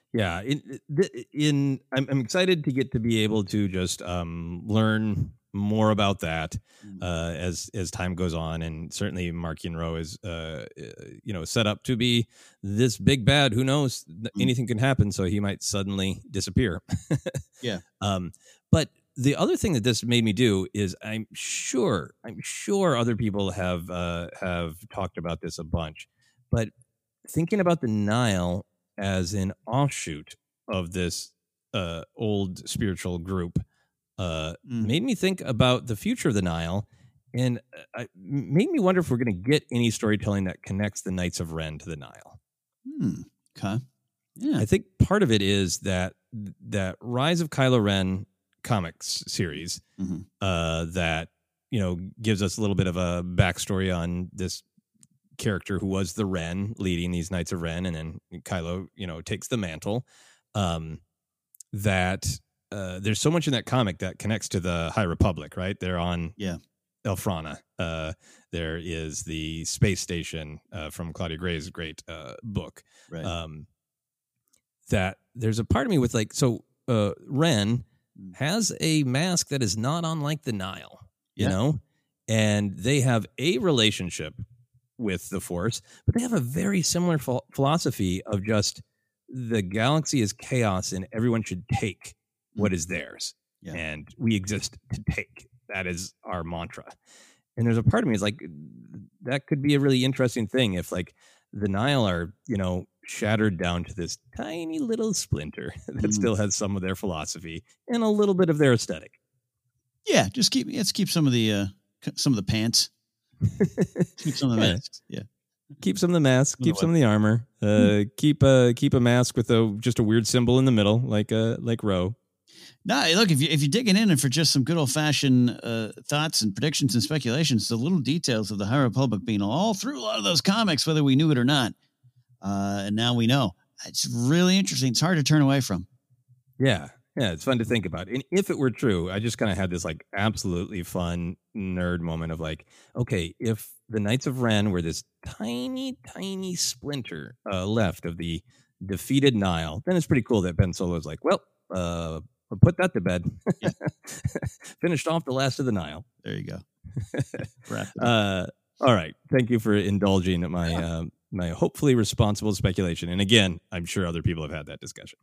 Speaker 10: I'm excited to get to be able to just learn more about that as time goes on, and certainly Mark Yenro is set up to be this big bad. Who knows? Anything can happen, so he might suddenly disappear.
Speaker 11: Yeah.
Speaker 10: But the other thing that this made me do is I'm sure other people have talked about this a bunch, but thinking about the Nile as an offshoot of this old spiritual group made me think about the future of the Nile, and made me wonder if we're going to get any storytelling that connects the Knights of Ren to the Nile.
Speaker 11: Okay. Yeah.
Speaker 10: I think part of it is that Rise of Kylo Ren comics series that, gives us a little bit of a backstory on this character who was the Ren leading these Knights of Ren, and then Kylo, takes the mantle. That there's so much in that comic that connects to the High Republic, right? They're on Elfrana. There is the space station from Claudia Gray's great book.
Speaker 11: Right.
Speaker 10: That there's a part of me with Ren has a mask that is not unlike the Nile, and they have a relationship with the Force, but they have a very similar philosophy of just the galaxy is chaos and everyone should take what is theirs, and we exist to take. That is our mantra. And there's a part of me is like, that could be a really interesting thing if the Nile are, shattered down to this tiny little splinter that still has some of their philosophy and a little bit of their aesthetic.
Speaker 11: Yeah, let's keep some of the pants. Keep some of the masks. Yeah.
Speaker 10: Keep some of the masks, keep some of the armor. Keep a mask with just a weird symbol in the middle, like Ro.
Speaker 11: No, look, if you're digging in and for just some good old fashioned thoughts and predictions and speculations, the little details of the High Republic being all through a lot of those comics, whether we knew it or not. And now we know. It's really interesting. It's hard to turn away from.
Speaker 10: Yeah. Yeah. It's fun to think about. And if it were true, I just kind of had this absolutely fun nerd moment of okay, if the Knights of Ren were this tiny, tiny splinter left of the defeated Nile, then it's pretty cool that Ben Solo's we'll put that to bed. Yeah. Finished off the last of the Nile.
Speaker 11: There you go.
Speaker 10: All right. Thank you for indulging my my hopefully responsible speculation. And again, I'm sure other people have had that discussion.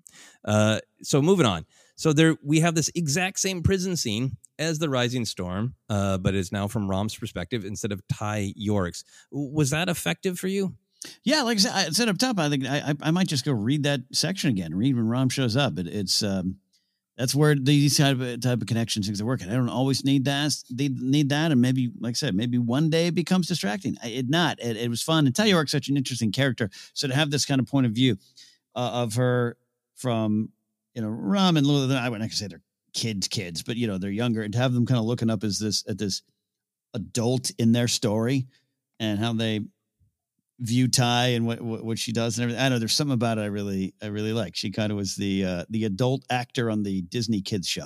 Speaker 10: So moving on. So we have this exact same prison scene as the Rising Storm, but it's now from Rom's perspective instead of Ty York's. Was that effective for you?
Speaker 11: Yeah, like I said up top, I think I might just go read that section again. Read when Rom shows up. It's that's where these type of connections things are working. I don't always need that. They need that, and maybe, like I said, maybe one day it becomes distracting. It was fun. And Ty York's such an interesting character. So to have this kind of point of view of her from Rom and Lula, I wouldn't say they're kids, but they're younger, and to have them kind of looking up at this adult in their story and how they view Ty and what she does and everything. I know there's something about it I really like. She kind of was the adult actor on the Disney kids show.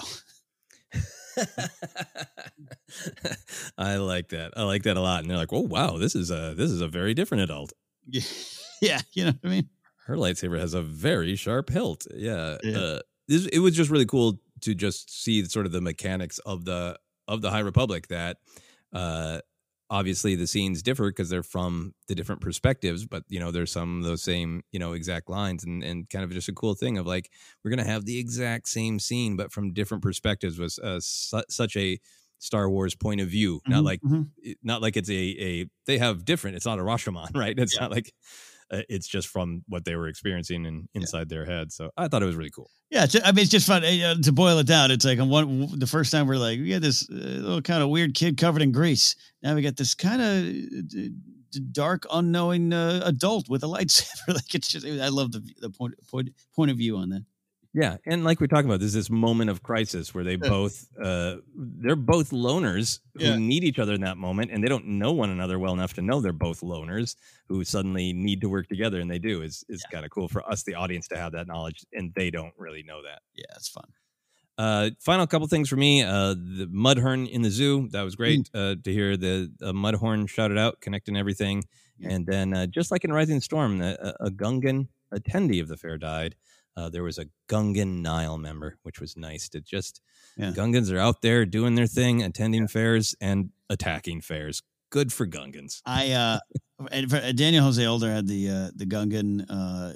Speaker 10: I like that. I like that a lot. And they're like, "Oh wow, this is a very different adult."
Speaker 11: Yeah, you know what I mean?
Speaker 10: Her lightsaber has a very sharp hilt. Yeah. It was just really cool to just see sort of the mechanics of the High Republic that obviously the scenes differ because they're from the different perspectives, but there's some of those same exact lines and kind of just a cool thing of we're going to have the exact same scene but from different perspectives was such a Star Wars point of view. Not like it's a they have different, it's not a Rashomon, right? It's not like it's just from what they were experiencing and inside their head. So I thought it was really cool.
Speaker 11: Yeah, I mean, it's just fun to boil it down. It's the first time we're we had this little kind of weird kid covered in grease. Now we got this kind of dark, unknowing adult with a lightsaber. It's just, I love the point of view on that.
Speaker 10: Yeah, and like we're talking about, there's this moment of crisis where they're both loners who need each other in that moment, and they don't know one another well enough to know they're both loners who suddenly need to work together, and they do. Is kind of cool for us, the audience, to have that knowledge, and they don't really know that.
Speaker 11: Yeah, it's fun.
Speaker 10: Final couple things for me. The Mudhorn in the zoo, that was great to hear the Mudhorn shouted out, connecting everything. Yeah. And then just like in Rising Storm, a Gungan attendee of the fair died. There was a Gungan Nile member, which was nice to just Gungans are out there doing their thing, attending fairs and attacking fairs. Good for Gungans.
Speaker 11: Daniel Jose Older had the Gungan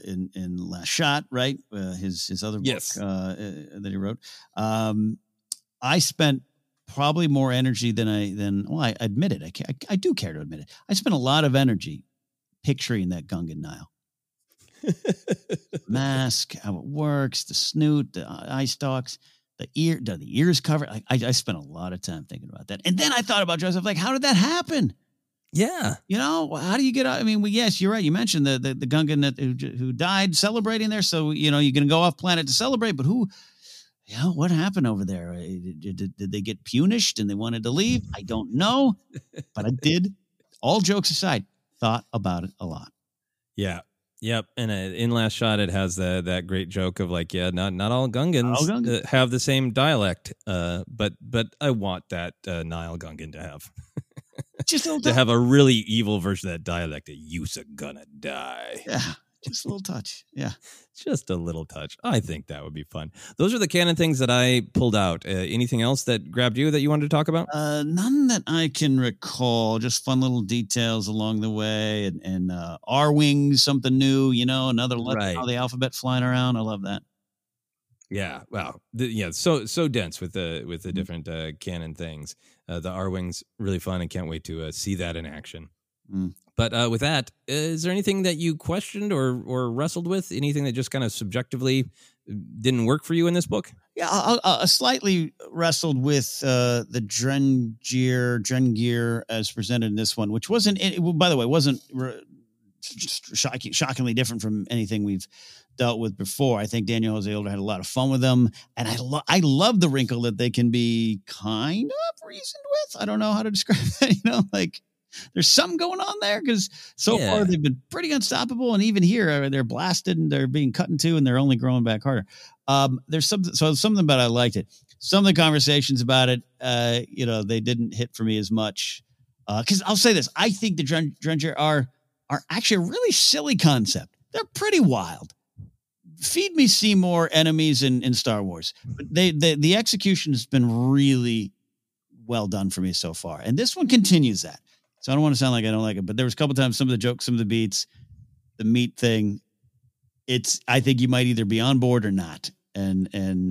Speaker 11: in Last Shot, right? His other book that he wrote. I spent probably more energy than I admit it. I do care to admit it. I spent a lot of energy picturing that Gungan Nile. Mask, how it works, the snoot, the eye stalks, the ears covered. I spent a lot of time thinking about that. And then I thought about Joseph, like, how did that happen?
Speaker 10: Yeah.
Speaker 11: How do you get out? I mean, yes, you're right. You mentioned the Gungan who died celebrating there. So, you're going to go off planet to celebrate, but what happened over there? Did they get punished and they wanted to leave? I don't know, but I did, all jokes aside, thought about it a lot.
Speaker 10: Yeah. Yep. And in Last Shot, it has that great joke of like, not all Gungans have the same dialect, but I want that Nile Gungan to have.
Speaker 11: Just a little
Speaker 10: to have a really evil version of that dialect that you's gonna die.
Speaker 11: Yeah. Just a little touch. Yeah.
Speaker 10: Just a little touch. I think that would be fun. Those are the canon things that I pulled out. Anything else that grabbed you that you wanted to talk about?
Speaker 11: None that I can recall. Just fun little details along the way. And R-Wings, something new, another letter of the alphabet flying around. I love that.
Speaker 10: Yeah. Wow. So dense with the different canon things. The R-Wings, really fun. I can't wait to see that in action.
Speaker 11: Mm.
Speaker 10: But with that, is there anything that you questioned or wrestled with? Anything that just kind of subjectively didn't work for you in this book?
Speaker 11: Yeah, I slightly wrestled with the Drengir as presented in this one, which wasn't shockingly different from anything we've dealt with before. I think Daniel Jose Older had a lot of fun with them, and I love the wrinkle that they can be kind of reasoned with. I don't know how to describe that. Like, there's something going on there because so far they've been pretty unstoppable, and even here they're blasted and they're being cut in two, and they're only growing back harder. There's something about it. I liked it. Some of the conversations about it, they didn't hit for me as much. Because I'll say this, I think the Drengir are actually a really silly concept. They're pretty wild. Feed me Seymour enemies in Star Wars, but the execution has been really well done for me so far, and this one continues that. So I don't want to sound like I don't like it, but there was a couple times, some of the jokes, some of the beats, the meat thing. I think you might either be on board or not. And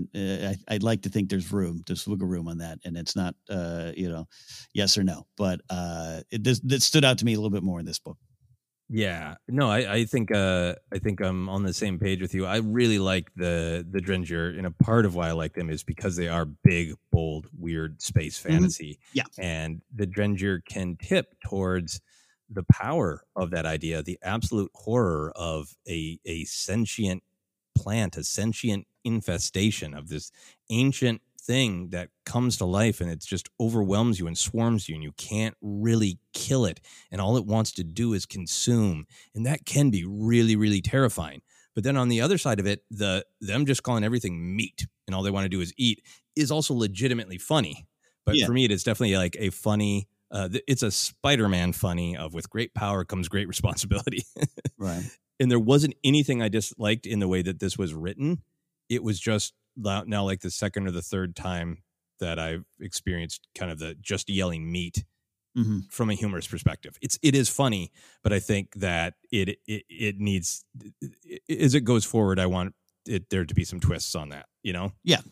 Speaker 11: I'd like to think there's wiggle room on that. And it's not, yes or no, but that stood out to me a little bit more in this book.
Speaker 10: Yeah, no, I think I'm on the same page with you. I really like the Drengir, and a part of why I like them is because they are big, bold, weird space fantasy.
Speaker 11: Mm-hmm. Yeah,
Speaker 10: and the Drengir can tip towards the power of that idea, the absolute horror of a sentient plant, a sentient infestation of this ancient thing that comes to life, and it just overwhelms you and swarms you, and you can't really kill it, and all it wants to do is consume, and that can be really, really terrifying. But then on the other side of it, them just calling everything meat and all they want to do is eat is also legitimately funny. But for me, it's definitely like a funny, it's a Spider-Man funny of with great power comes great responsibility.
Speaker 11: Right.
Speaker 10: And there wasn't anything I disliked in the way that this was written. It was just now like the second or the third time that I've experienced kind of the just yelling meat from a humorous perspective. It is funny, but I think that it needs, as it goes forward, I want there to be some twists on that, Yeah.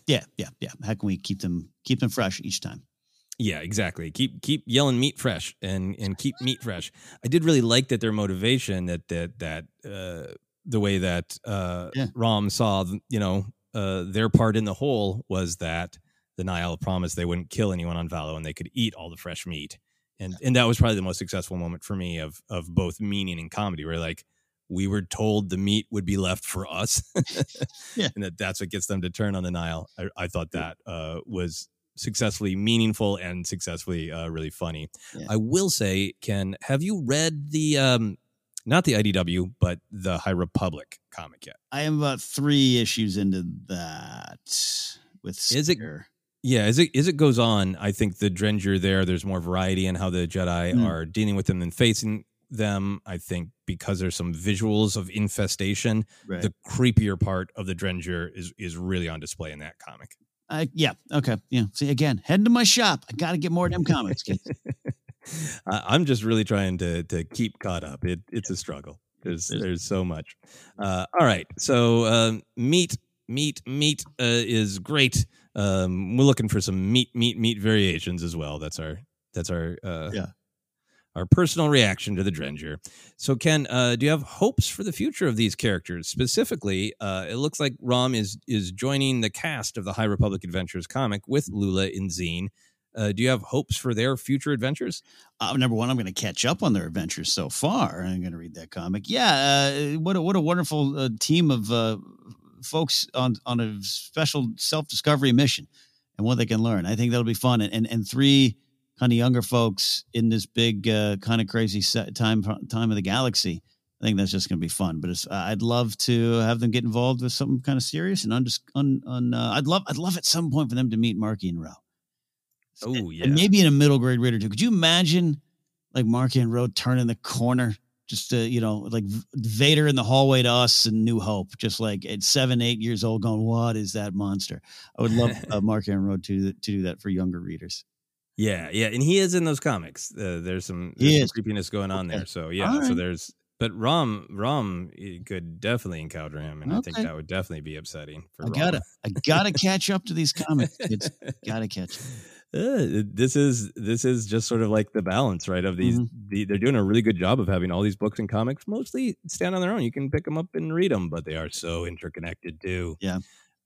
Speaker 11: How can we keep them fresh each time?
Speaker 10: Yeah, exactly. Keep yelling meat fresh and keep meat fresh. I did really like that their motivation that the way that Rom saw, their part in the whole was that the Nihil promised they wouldn't kill anyone on Valo and they could eat all the fresh meat. And that was probably the most successful moment for me of both meaning and comedy, where like we were told the meat would be left for us. And that's what gets them to turn on the Nihil. I thought that was successfully meaningful and successfully really funny. Yeah. I will say, Ken, have you read the not the IDW, but the High Republic comic yet?
Speaker 11: I am about 3 issues into that with Spear.
Speaker 10: As it goes on, I think the Drengir there's more variety in how the Jedi are dealing with them than facing them. I think because there's some visuals of infestation, the creepier part of the Drengir is really on display in that comic.
Speaker 11: Okay. Yeah. See, again, heading to my shop. I got to get more of them comics, kids.
Speaker 10: I'm just really trying to keep caught up. It's a struggle. There's so much. All right. So meat is great. We're looking for some meat variations as well. That's our our personal reaction to the Drenger. So, Ken, do you have hopes for the future of these characters? Specifically, it looks like Rom is joining the cast of the High Republic Adventures comic with Lula and Zine. Do you have hopes for their future adventures?
Speaker 11: Number one, I'm going to catch up on their adventures so far. I'm going to read that comic. Yeah, what a wonderful team of folks on a special self-discovery mission and what they can learn. I think that'll be fun. And three kind of younger folks in this big kind of crazy time of the galaxy. I think that's just going to be fun. But I'd love to have them get involved with something kind of serious and I'd love at some point for them to meet Marky and Ro.
Speaker 10: Oh yeah,
Speaker 11: and maybe in a middle grade reader too. Could you imagine like Marky and Ro turning the corner, just like Vader in the hallway to us in New Hope, just like at 7-8 years old, going, "What is that monster?" I would love Marky and Ro to do that for younger readers.
Speaker 10: Yeah, and he is in those comics. There's some creepiness going on there. So yeah, right. But Rom you could definitely encounter him, and I think that would definitely be upsetting for Rom.
Speaker 11: I gotta catch up to these comics. Kids. Gotta catch up.
Speaker 10: This is just sort of like the balance, right? Of these, they're doing a really good job of having all these books and comics mostly stand on their own. You can pick them up and read them, but they are so interconnected too.
Speaker 11: Yeah,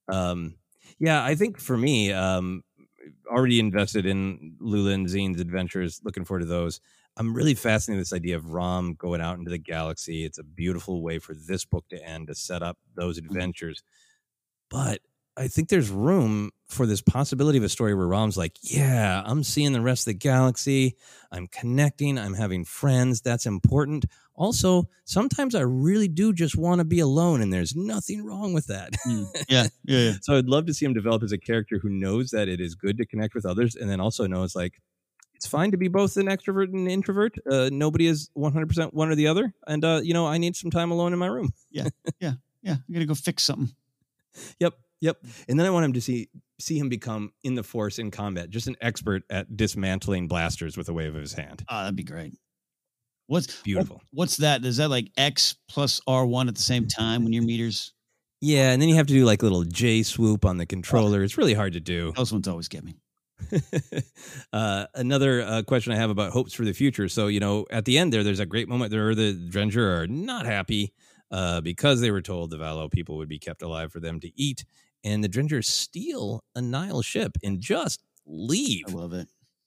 Speaker 10: I think for me, already invested in Lula and Zine's adventures. Looking forward to those. I'm really fascinated with this idea of Rom going out into the galaxy. It's a beautiful way for this book to end, to set up those adventures. But I think there's room for this possibility of a story where Rom's like, yeah, I'm seeing the rest of the galaxy. I'm connecting. I'm having friends. That's important. Also, sometimes I really do just want to be alone, and there's nothing wrong with that.
Speaker 11: Yeah.
Speaker 10: So I'd love to see him develop as a character who knows that it is good to connect with others, and then also knows like it's fine to be both an extrovert and an introvert. Nobody is 100% one or the other, and I need some time alone in my room.
Speaker 11: Yeah. I'm gonna go fix something.
Speaker 10: Yep. And then I want him to see him become in the Force in combat, just an expert at dismantling blasters with a wave of his hand.
Speaker 11: Oh, that'd be great.
Speaker 10: Beautiful.
Speaker 11: What's that? Is that like X plus R1 at the same time when your meters?
Speaker 10: Yeah, and then you have to do like little J swoop on the controller. It's really hard to do.
Speaker 11: Those ones always get me.
Speaker 10: Another question I have about hopes for the future. So, at the end there's a great moment there. The Drenger are not happy because they were told the Valo people would be kept alive for them to eat. And the Drengers steal a Nihil ship and just leave.
Speaker 11: I love it.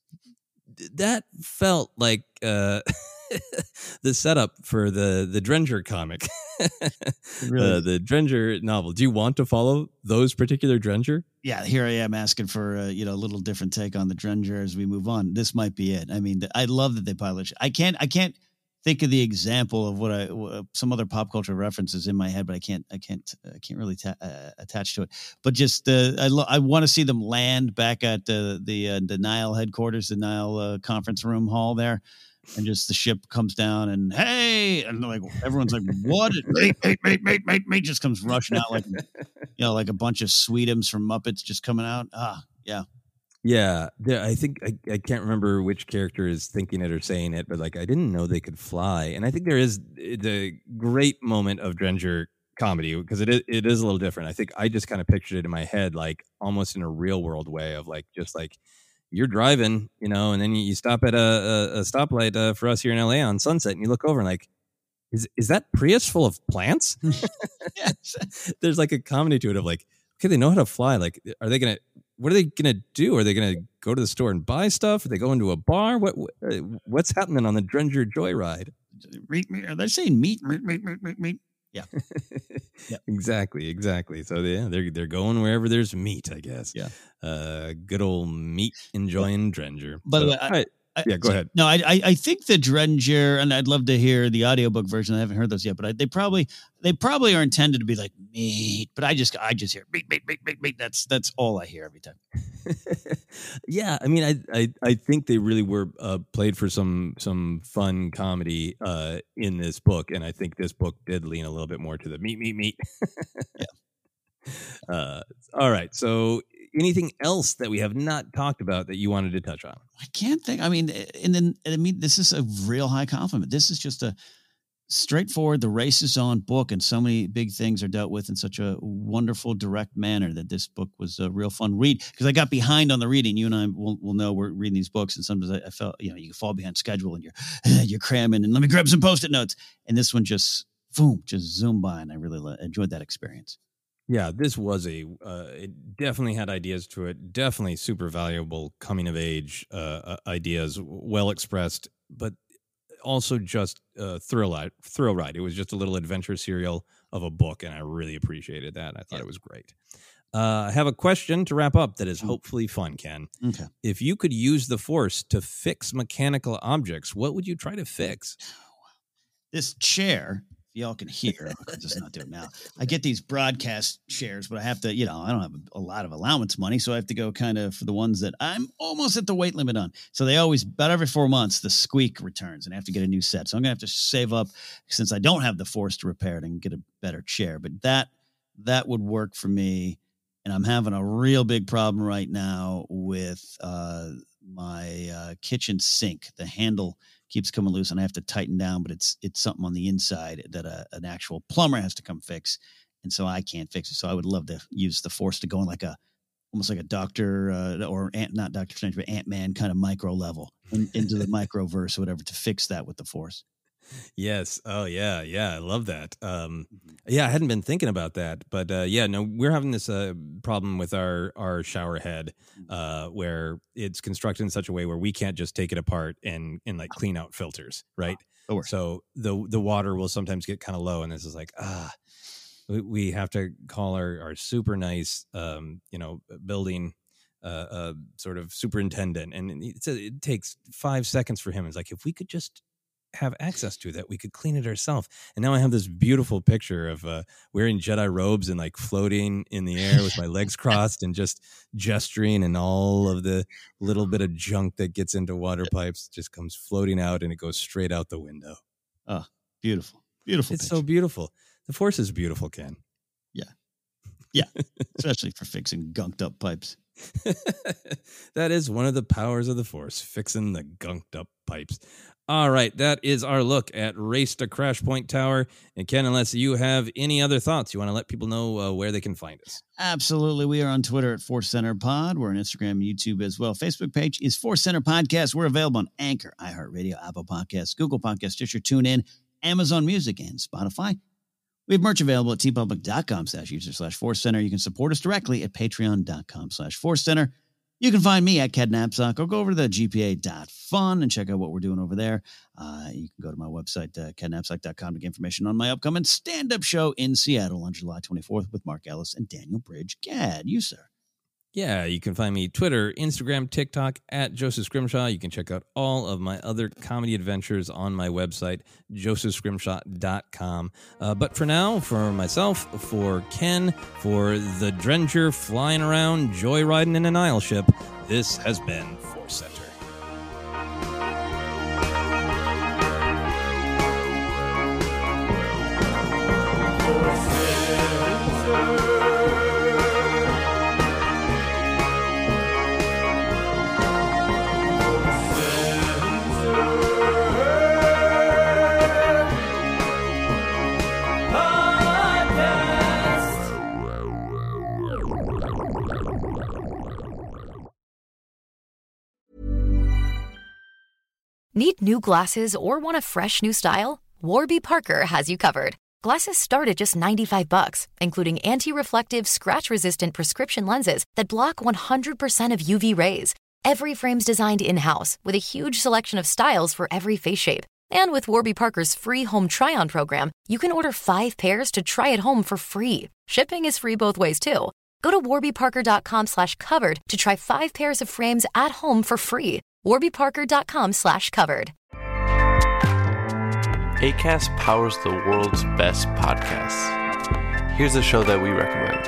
Speaker 10: That felt like the setup for the Drenger comic.
Speaker 11: Really?
Speaker 10: The Drenger novel. Do you want to follow those particular Drenger?
Speaker 11: Yeah, here I am asking for a little different take on the Drenger as we move on. This might be it. I mean, I love that they pilot. I can't think of the example of what some other pop culture references in my head, but I can't really attach to it. But just I want to see them land back at the Nihil headquarters, the Nihil conference room hall there, and just the ship comes down and hey, and like everyone's like, what? Mate, just comes rushing out like like a bunch of Sweetums from Muppets just coming out. Yeah.
Speaker 10: Yeah, I think I can't remember which character is thinking it or saying it, but like I didn't know they could fly, and I think there is the great moment of Drenger comedy because it is a little different. I think I just kind of pictured it in my head like almost in a real world way of like just like you're driving, and then you stop at a stoplight for us here in LA on Sunset, and you look over and like, is that Prius full of plants?
Speaker 11: Yes.
Speaker 10: There's like a comedy to it of like, okay, they know how to fly. Like, what are they gonna do? Are they gonna go to the store and buy stuff? Are they going to a bar? What's happening on the Drenger Joyride?
Speaker 11: Are they saying meat? Yeah.
Speaker 10: Yep. Exactly. So they're going wherever there's meat, I guess.
Speaker 11: Yeah.
Speaker 10: Good old meat enjoying Drenger.
Speaker 11: By the way, go ahead. No, I think the Drenger, and I'd love to hear the audiobook version. I haven't heard those yet, but they probably are intended to be like meat. But I just hear meat. That's all I hear every time.
Speaker 10: Yeah, I mean, I think they really were played for some fun comedy in this book, and I think this book did lean a little bit more to the meat. Yeah. All right, so. Anything else that we have not talked about that you wanted to touch on?
Speaker 11: I can't think. I mean, this is a real high compliment. This is just a straightforward. The race is on book, and so many big things are dealt with in such a wonderful, direct manner that this book was a real fun read. Because I got behind on the reading. You and I will know we're reading these books, and sometimes I felt, you fall behind schedule, and you're cramming, and let me grab some Post-it notes. And this one just zoomed by, and I really enjoyed that experience.
Speaker 10: Yeah, this was it definitely had ideas to it. Definitely super valuable coming of age ideas, well expressed, but also just thrill ride. It was just a little adventure serial of a book, and I really appreciated that. I thought it was great. I have a question to wrap up that is hopefully fun, Ken.
Speaker 11: Okay.
Speaker 10: If you could use the Force to fix mechanical objects, what would you try to fix?
Speaker 11: This chair, y'all can hear, I'm just not doing it now. I get these broadcast chairs, but I have to, I don't have a lot of allowance money, so I have to go kind of for the ones that I'm almost at the weight limit on. So they always, about every 4 months, the squeak returns, and I have to get a new set. So I'm going to have to save up, since I don't have the Force to repair it, and get a better chair. But that would work for me. And I'm having a real big problem right now with my kitchen sink. The handle keeps coming loose, and I have to tighten down, but it's something on the inside that an actual plumber has to come fix, and so I can't fix it. So I would love to use the Force to go in almost like a Doctor or not Dr. Strange, but Ant-Man kind of micro level into the microverse or whatever to fix that with the Force.
Speaker 10: Yes. Oh, yeah. I love that. I hadn't been thinking about that, but we're having this problem with our shower head where it's constructed in such a way where we can't just take it apart and like clean out filters, right? So the water will sometimes get kind of low, and this is like, we have to call our super nice, building sort of superintendent, and it takes 5 seconds for him. It's like, if we could just have access to that, we could clean it ourselves. And now I have this beautiful picture of wearing Jedi robes and like floating in the air with my legs crossed and just gesturing, and all of the little bit of junk that gets into water pipes just comes floating out, and it goes straight out the window.
Speaker 11: Oh, beautiful it's
Speaker 10: picture. So beautiful. The Force is beautiful, Ken.
Speaker 11: Yeah Especially for fixing gunked up pipes.
Speaker 10: That is one of the powers of the Force, fixing the gunked up pipes. All right, that is our look at Race to Crash Point Tower. And Ken, unless you have any other thoughts, you want to let people know where they can find us?
Speaker 11: Absolutely. We are on Twitter at Force Center Pod. We're on Instagram and YouTube as well. Facebook page is Force Center Podcast. We're available on Anchor, iHeartRadio, Apple Podcasts, Google Podcasts, Stitcher, TuneIn, Amazon Music, and Spotify. We have merch available at tpublic.com/user/Force Center. You can support us directly at patreon.com/Force Center. You can find me at Ken Napzok, or go over to the gpa.fun and check out what we're doing over there. You can go to my website, kennapzok.com, to get information on my upcoming stand-up show in Seattle on July 24th with Mark Ellis and Daniel Bridge. Gad, you, sir.
Speaker 10: Yeah, you can find me Twitter, Instagram, TikTok at Joseph Scrimshaw. You can check out all of my other comedy adventures on my website, josephscrimshaw.com. But for now, for myself, for Ken, for the Drenger flying around, joyriding in an Nihil ship, this has been Force Center.
Speaker 18: Need new glasses or want a fresh new style? Warby Parker has you covered. Glasses start at just $95, including anti-reflective, scratch-resistant prescription lenses that block 100% of UV rays. Every frame's designed in-house with a huge selection of styles for every face shape. And with Warby Parker's free home try-on program, you can order 5 pairs to try at home for free. Shipping is free both ways, too. Go to warbyparker.com/covered to try 5 pairs of frames at home for free. warbyparker.com/covered.
Speaker 19: Acast powers the world's best podcasts. Here's a show that we recommend.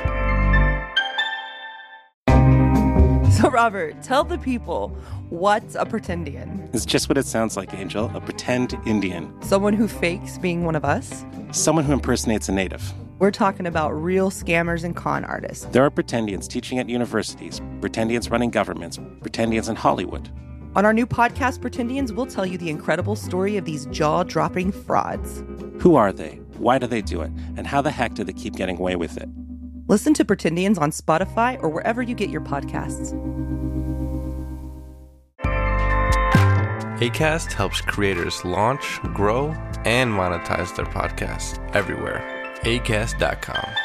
Speaker 20: So, Robert, tell the people, what's a pretendian?
Speaker 21: It's just what it sounds like, Angel. A pretend Indian.
Speaker 20: Someone who fakes being one of us?
Speaker 21: Someone who impersonates a native.
Speaker 20: We're talking about real scammers and con artists.
Speaker 21: There are pretendians teaching at universities, pretendians running governments, pretendians in Hollywood.
Speaker 20: On our new podcast, Pretendians, we'll tell you the incredible story of these jaw-dropping frauds.
Speaker 21: Who are they? Why do they do it? And how the heck do they keep getting away with it?
Speaker 20: Listen to Pretendians on Spotify or wherever you get your podcasts.
Speaker 19: Acast helps creators launch, grow, and monetize their podcasts everywhere. Acast.com.